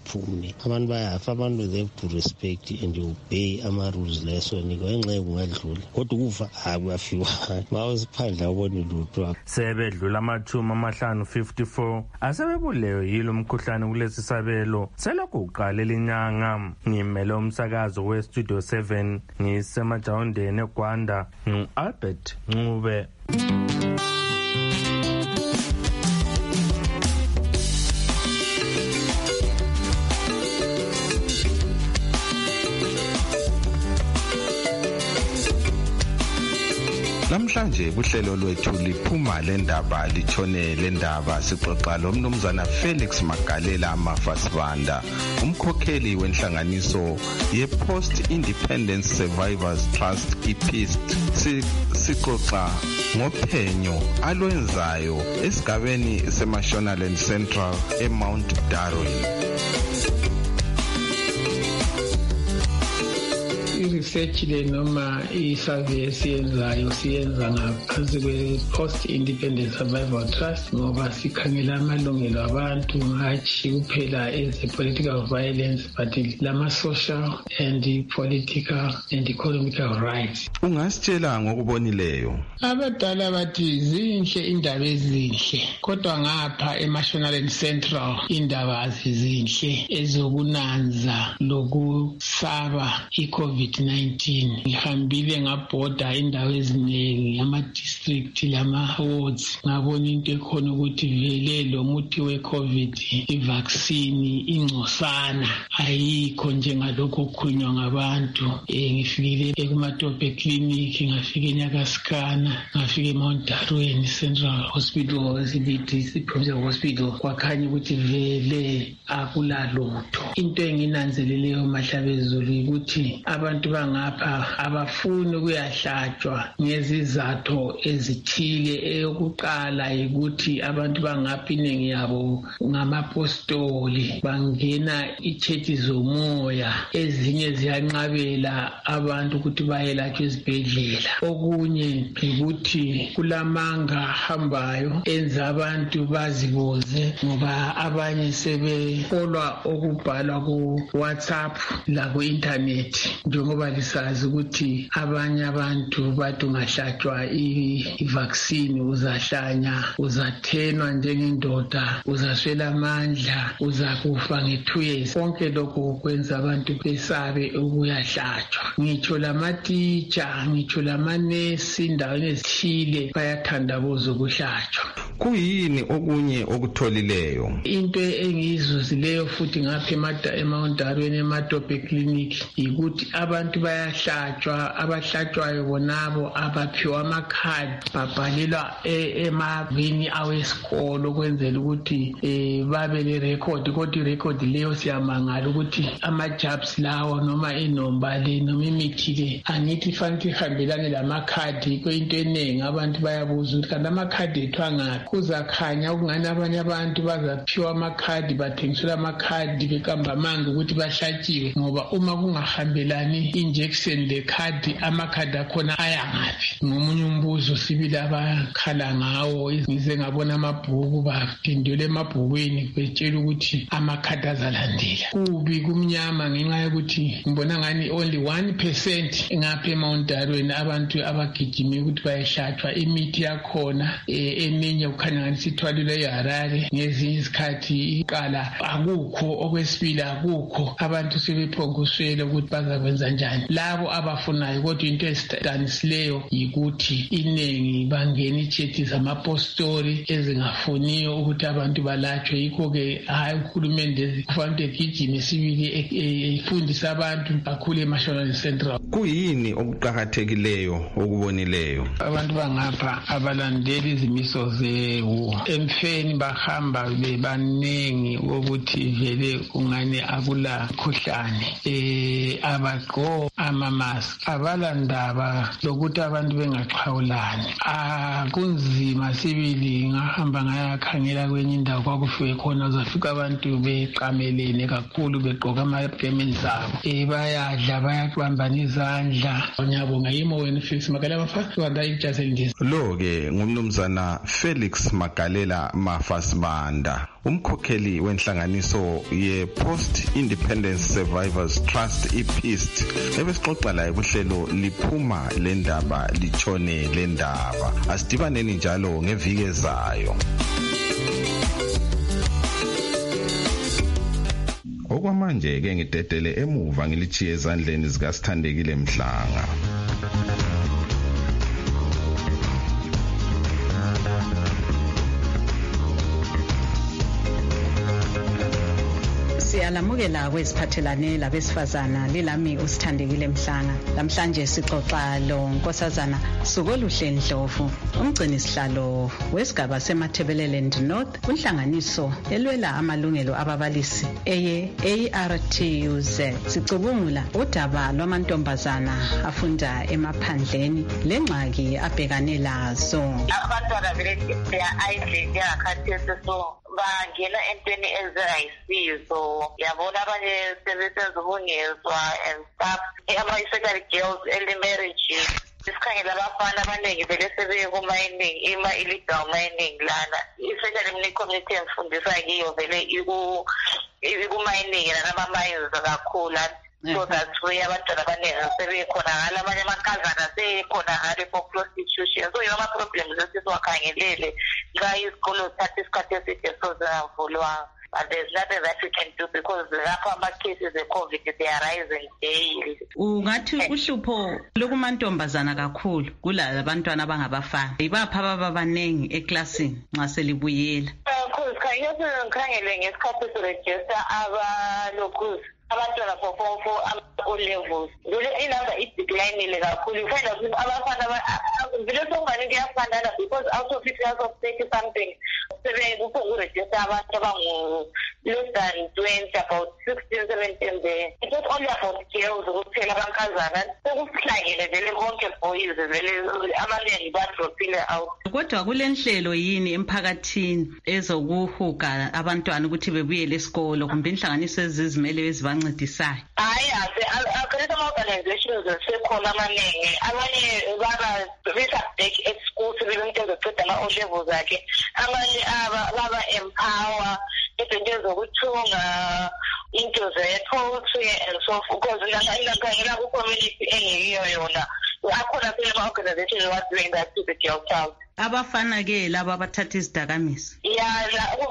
ivele abantu bayafa. Abantu they have to respect and obey ama-rules lesonikwa enxa kungadlula kodwa ukufa akuyafiwa mawusiphandla ubone lutho. Sebedlula amathumi amahlanu fifty-four asebebulewe yilo umkhuhlane kulesi sabelo selokhu uqalela inyanga. Ngimele umsakazo we-Studio seven ngisemajawundeni eGwanda ngu-Albert Ncube. Namhlanje kuhlelo lwethu liphuma lendaba litshone lendaba sixoxa lo mnumzana Felix Magalela Mafasibanda, umkhokheli wenhlanganiso ye-Post Independence Survivors Trust I P I S T. Sixoxa ngophenyo alwenzayo esigabeni seMashonaland Central eMount Darwin. I-research le noma i-survey esiyenzayo siyenza ngaphansi kwe-Post Independence Survival Trust ngoba sikhangela amalungelo abantu hatshi kuphela as a political violence but lama-social and political and economical rights. Ungasitshela ngokubonileyo? Abadala bathi zinhle indaba ezinhle kodwa ngapha eMashonaland Central indaba azizinhle ezokunanza lokusaba i-COVID nineteen. Ngihambile ngabhoda indawo eziningi ama-district lama-wards ngabona into ekhona ukuthi vele lo muthi we-COVID i-vaccine ingcosana ayikho njengalokho okukhulunywa ngabantu. Eh ngifikile ekumatope clinic, ngafika eNyakaskana, ngafika eMount Darwin Central Hospital, esibithi Provincial Hospital, kwakhanya ukuthi vele akulalutho. Into enginanzeleleyo Mahlabezulu ukuthi abantu bangapha abafuni ukuyahlatshwa ngezizathu ezithile. Eyokuqala ukuthi abantu bangapha iningi yabo ngamapostoli bangena ichethi zomoya, ezinye ziyanqabela abantu ukuthi bayelatshwe ezibhedlela. Okunye ukuthi kulamanga hambayo enza abantu baziboze ngoba abanye sebeholwa okubhalwa ku WhatsApp la ku internet, njengoba lisazi ukuthi abanye abantu bathi ungahlatshwa i-vaccine uzahlanya, uzathenwa njengendoda, uzaswela amandla, uzakufa nge-two years. Konke lokho kwenza abantu besabe ukuyahlatshwa. Ngitsho lamatitsha, ngitsho lamanesi indaweni ezithile bayathandabuza ukuhlatshwa. Kuyini okunye okutholileyo? Into engiyizuzileyo futhi ngapha eMount Darwin eMatope clinic ukuthi abantu bayahlatshwa, abahlatshwayo bonabo abaphiwa amakhadi babhalelwa emavini awesikolo ukwenzela ukuthi babe le-record. Kodwa i-record leyo siyamangala ukuthi ama-jabs lawo noma inomba le noma imithi le angithi fanele ihambelane lamakhadi. Kuyinto eningi abantu bayabuza ukuthi kanti amakhadi ethu angaphi. Kuzakhanya ukungani abanye abantu bazaphiwa amakhadi bathengiselwa amakhadi bekamba amanga ukuthi bahlatshiwe ngoba uma kungahambelani injection lekhadi amakhadi akhona ayangaphi. Ngomunye umbuzo sibili abakhala ngawo, ngize ngabona amabhuku baphendula emabhukweni betshela ukuthi amakhadi azalandela. Kubi kumnyama ngenxa yokuthi ngibona ngani only one percent ngapha eMount Darwin abantu abagijime ukuthi bayehlatshwa. Imithi yakhona eminye ukhanya ngani sithwalile eHarare, ngezinye izikhathi iqala akukho, okwesibili akukho. Abantu sebephonguswele ukuthi bazakwenza njani labo abafunayo. Kodwa into esidanisileyo yikuthi iningi bangena ichethi zamapostoli ezingafuniyo ukuthi abantu balatshwe. Yikho-ke hayi uhulumende kufanele egijime sibili efundisa abantu kakhulu eMashonaland Central. Kuyini okuqhakathekileyo okubonileyo? Abantu bangapha abalandeli izimiso zewu emfeni bahamba bebaningi ukuthi vele ungane akula mkhuhlane. Eh abagqo amamask, abalandaba lokuthi abantu bengaxhawulani. Akunzima sibili ngahamba ngayakhangela kwenye indawo kwakufike khona uzafika abantu beqamelene kakhulu begqoka ama-garments abo. Eh bayadla bayabambana izandla. Ngiyabonga yimo wena Felix Magalela Mafasibanda ijazi elindisi. Lo ke ngumnumzana Felix Magalela Mafasibanda. umkhokheli wenhlanganiso ye-Post Independence Survivors Trust i-PIST ebesixoxa laye kuhlelo liphuma lendaba litshone lendaba. Asidibaneni njalo ngeviki ezayo. Okwamanje ke ngidedele emuva ngilichiye ezandleni zikaSithandekile Mhlanga. Siyalamukela kweziphathelane labesifazana lilami uSithandekile Mhlanga. Namhlanje sixoxa lo Nkosazana Sukoluhle Ndlovu, umgcini sihlalo wesigaba seMathebeleland North kunhlanganiso elwela amalungelo ababalisi eye A R T U Z. Sicubungula udaba lwamantombazana afunda emaphandleni lengxaki abhekane lazo. Abantwana vele idle ngakhathesi so bangena entweni ezayisizo, yabona abanye sebesenza ubungezwa and stuff. Ama-secondary girls early marriage, isikhangela abafana abaningi vele sebekumining, ima-illegal mining lana. Especially community emfundisa kiyo vele ikumining nanama-mines kakhulu. So that's where abantwana abaningi sebekhonakala, abanye amankazana sekhonakala for prostitution. So yoma problems esisiwakhangelele ka isikolo thatha isikhathi eside sozavulwa. But there's nothing that we can do because lapho ama-cases e-COVID they are rising daily. Ungathi uhlupho lokumantombazana kakhulu kula abantwana abangabafana. Ibaphi abababanengi eklasini nxa selibuyela? Khanyese ngikhangele ngesikhathi soregister abalokhuzi abantwana for form four ama-O levels. Vele inamba ideclinile kakhulu. You find out abafana vele songani kuyafanana because out of fifty, out of thirty something sebekupho kuregister abantu abangu less than twenty, about sixteen, seventeen there. It's not only about girls kuphela abankazana, sekuhlangene vele bonke boys vele abaningi badropile out. Kodwa kulenhlelo yini emphakathini ezokuhuga abantwana ukuthi bebuyele esikolo kumbe inhlanganiso ezizimele ezibancedisayo? Hayi, akhona ama-organizations asekhona amaningi. Abanye baba besa-back at school sebelento ezoqeda ama-O levels akhe. Abanye baba-empower izinto ezokuthunga, into ze-poetry and so forth. Because ngakhangela ku-community engiyiyo yona, akhona phela ama-organizations who are doing that to the girl child. Abafana ke laba abathatha izidakamizwa? Yeah,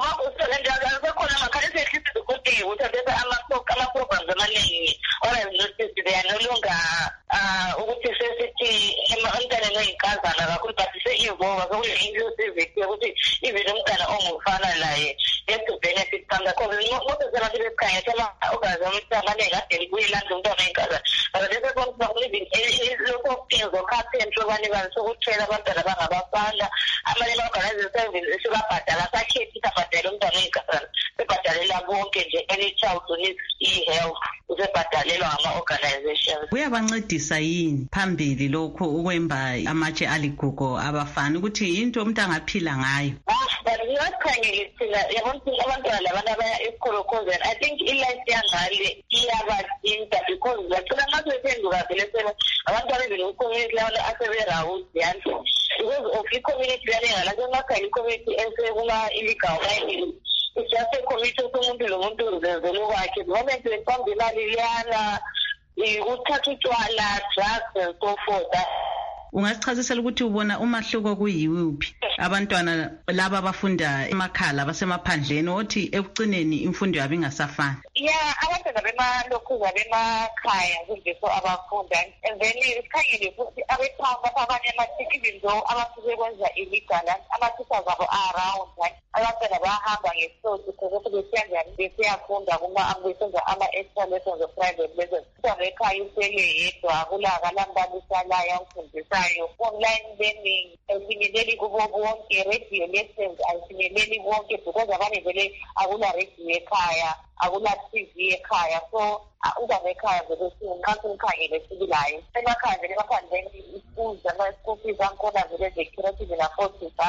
sekhona amakhalisi ehlisi ukuthi uthathe ama-programs amaningi or I've noticed they are no longer ukuthi sesithi emntwaneni oyinkazana kakhulu but se-involve sekule-inclusivity yokuthi even umntwana ongumfana laye has to benefit from that. Because most of the abantu besikhangisa ama-organizations amaningi ade libuyelanda umntwana oyinkazana but lese konke lokho okuyenza okhaphentri obani bani sokuthela abantwana abangabafana. Amanye ama-organizations sebabhadala sakhethi sabhadala umntwana oyinkazana sebhadalela bonke nje any child who needs e-health usebhadalelwa ngama-organizations. Kuyabancedisa yini phambili lokho ukwemba amatshe aligugu abafana ukuthi yinto umuntu angaphila ngayo? But ngiyakhangela thina yabona abantwana labana abaya esikolo cause I think i-life yangale iyabadinta because bagcina ngathi bephenduka vele sebe abantwana bevele ku-community labo asebe-round yani because of i-community yanengala semakhaya i-community esekuma-illegal mining. It's just a community umuntu lomuntu uzenzela kwakhe. The moment beqamba imali liyana uthatha utshwala, drugs and so forth. Ungasichazisela ukuthi ubona umahluko kuyiwuphi abantwana laba abafunda emakhaya basemaphandleni othi ekugcineni imfundo yabo ingasafani? Yeah, abantwana bemalokhuza bemakhaya kunje so abafunda and then isikhangele futhi abethamba abanye ama-teachers even though abasuke kwenza illegal ama-teachers abo around abantwana bahamba ngesothi ukuthi besiyenzani besiyafunda kuma besenza ama-extra lessons of private lessons. Umntwana ekhaya usele yedwa akulangalambalisa umfundisa online learning ayifinyeleli kubo bonke, radio lessons ayifinyeleli bonke because abanye vele akula radio ekhaya, akula T V ekhaya. So umntwana ekhaya vele singathi umkhangele sibilayo emakhaya vele emaphandleni ischools ama-school fees ankhona vele ze-creative na-afford to buy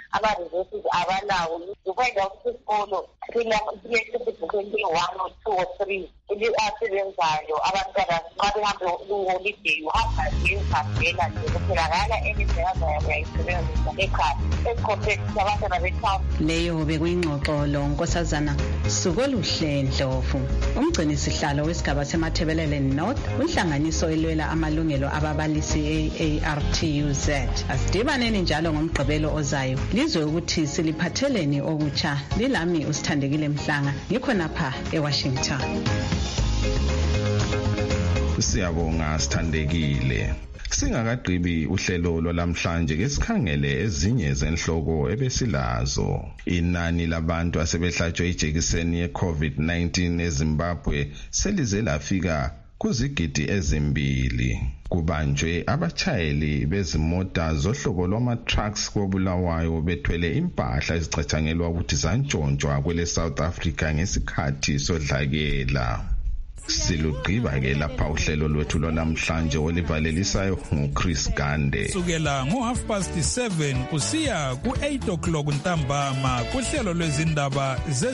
ama-resources abalawo ukwenza ukuthi isikolo siye one or two or three asebenzayo abantwana xa behambe kuholide uhamba ngezihambela nje kutholakala enizeyazaya uyayisebenzisa ekhaya esicomplexe abantwana betown. Leyo bekuyingxoxo lo Nkosazana Sukoluhle Ndlovu, umgcini sihlalo wesigaba seMathebelele North, unhlanganiso elwela amalungelo ababalisi e-A R T U Z. Asidibaneni njalo ngomgqibelo ozayo lizwe ukuthi siliphatheleni okutsha. Lilami uSithandekile Mhlanga, ngikhonapha eWashington. Siyabonga Sithandekile. Singakagqibi uhlelo lwalamhlanje ke sikhangele ezinye zenhloko ebesilazo. Inani labantu asebehlatshwe ijekiseni ye-COVID nineteen eZimbabwe selize lafika kuzigidi ezimbili. Kubanjwe abatshayeli bezimota zohlobo lwama-trucks koBulawayo bethwele impahla ezicatshangelwa ukuthi zantshontshwa kwele South Africa ngesikhathi sodlakela. Silugqiba ke lapha uhlelo lwethu lwalamhlanje olivalelisayo nguChris Gande. Sukela ngo half past seven kusiya ku eight o'clock ntambama kuhlelo lwezindaba ze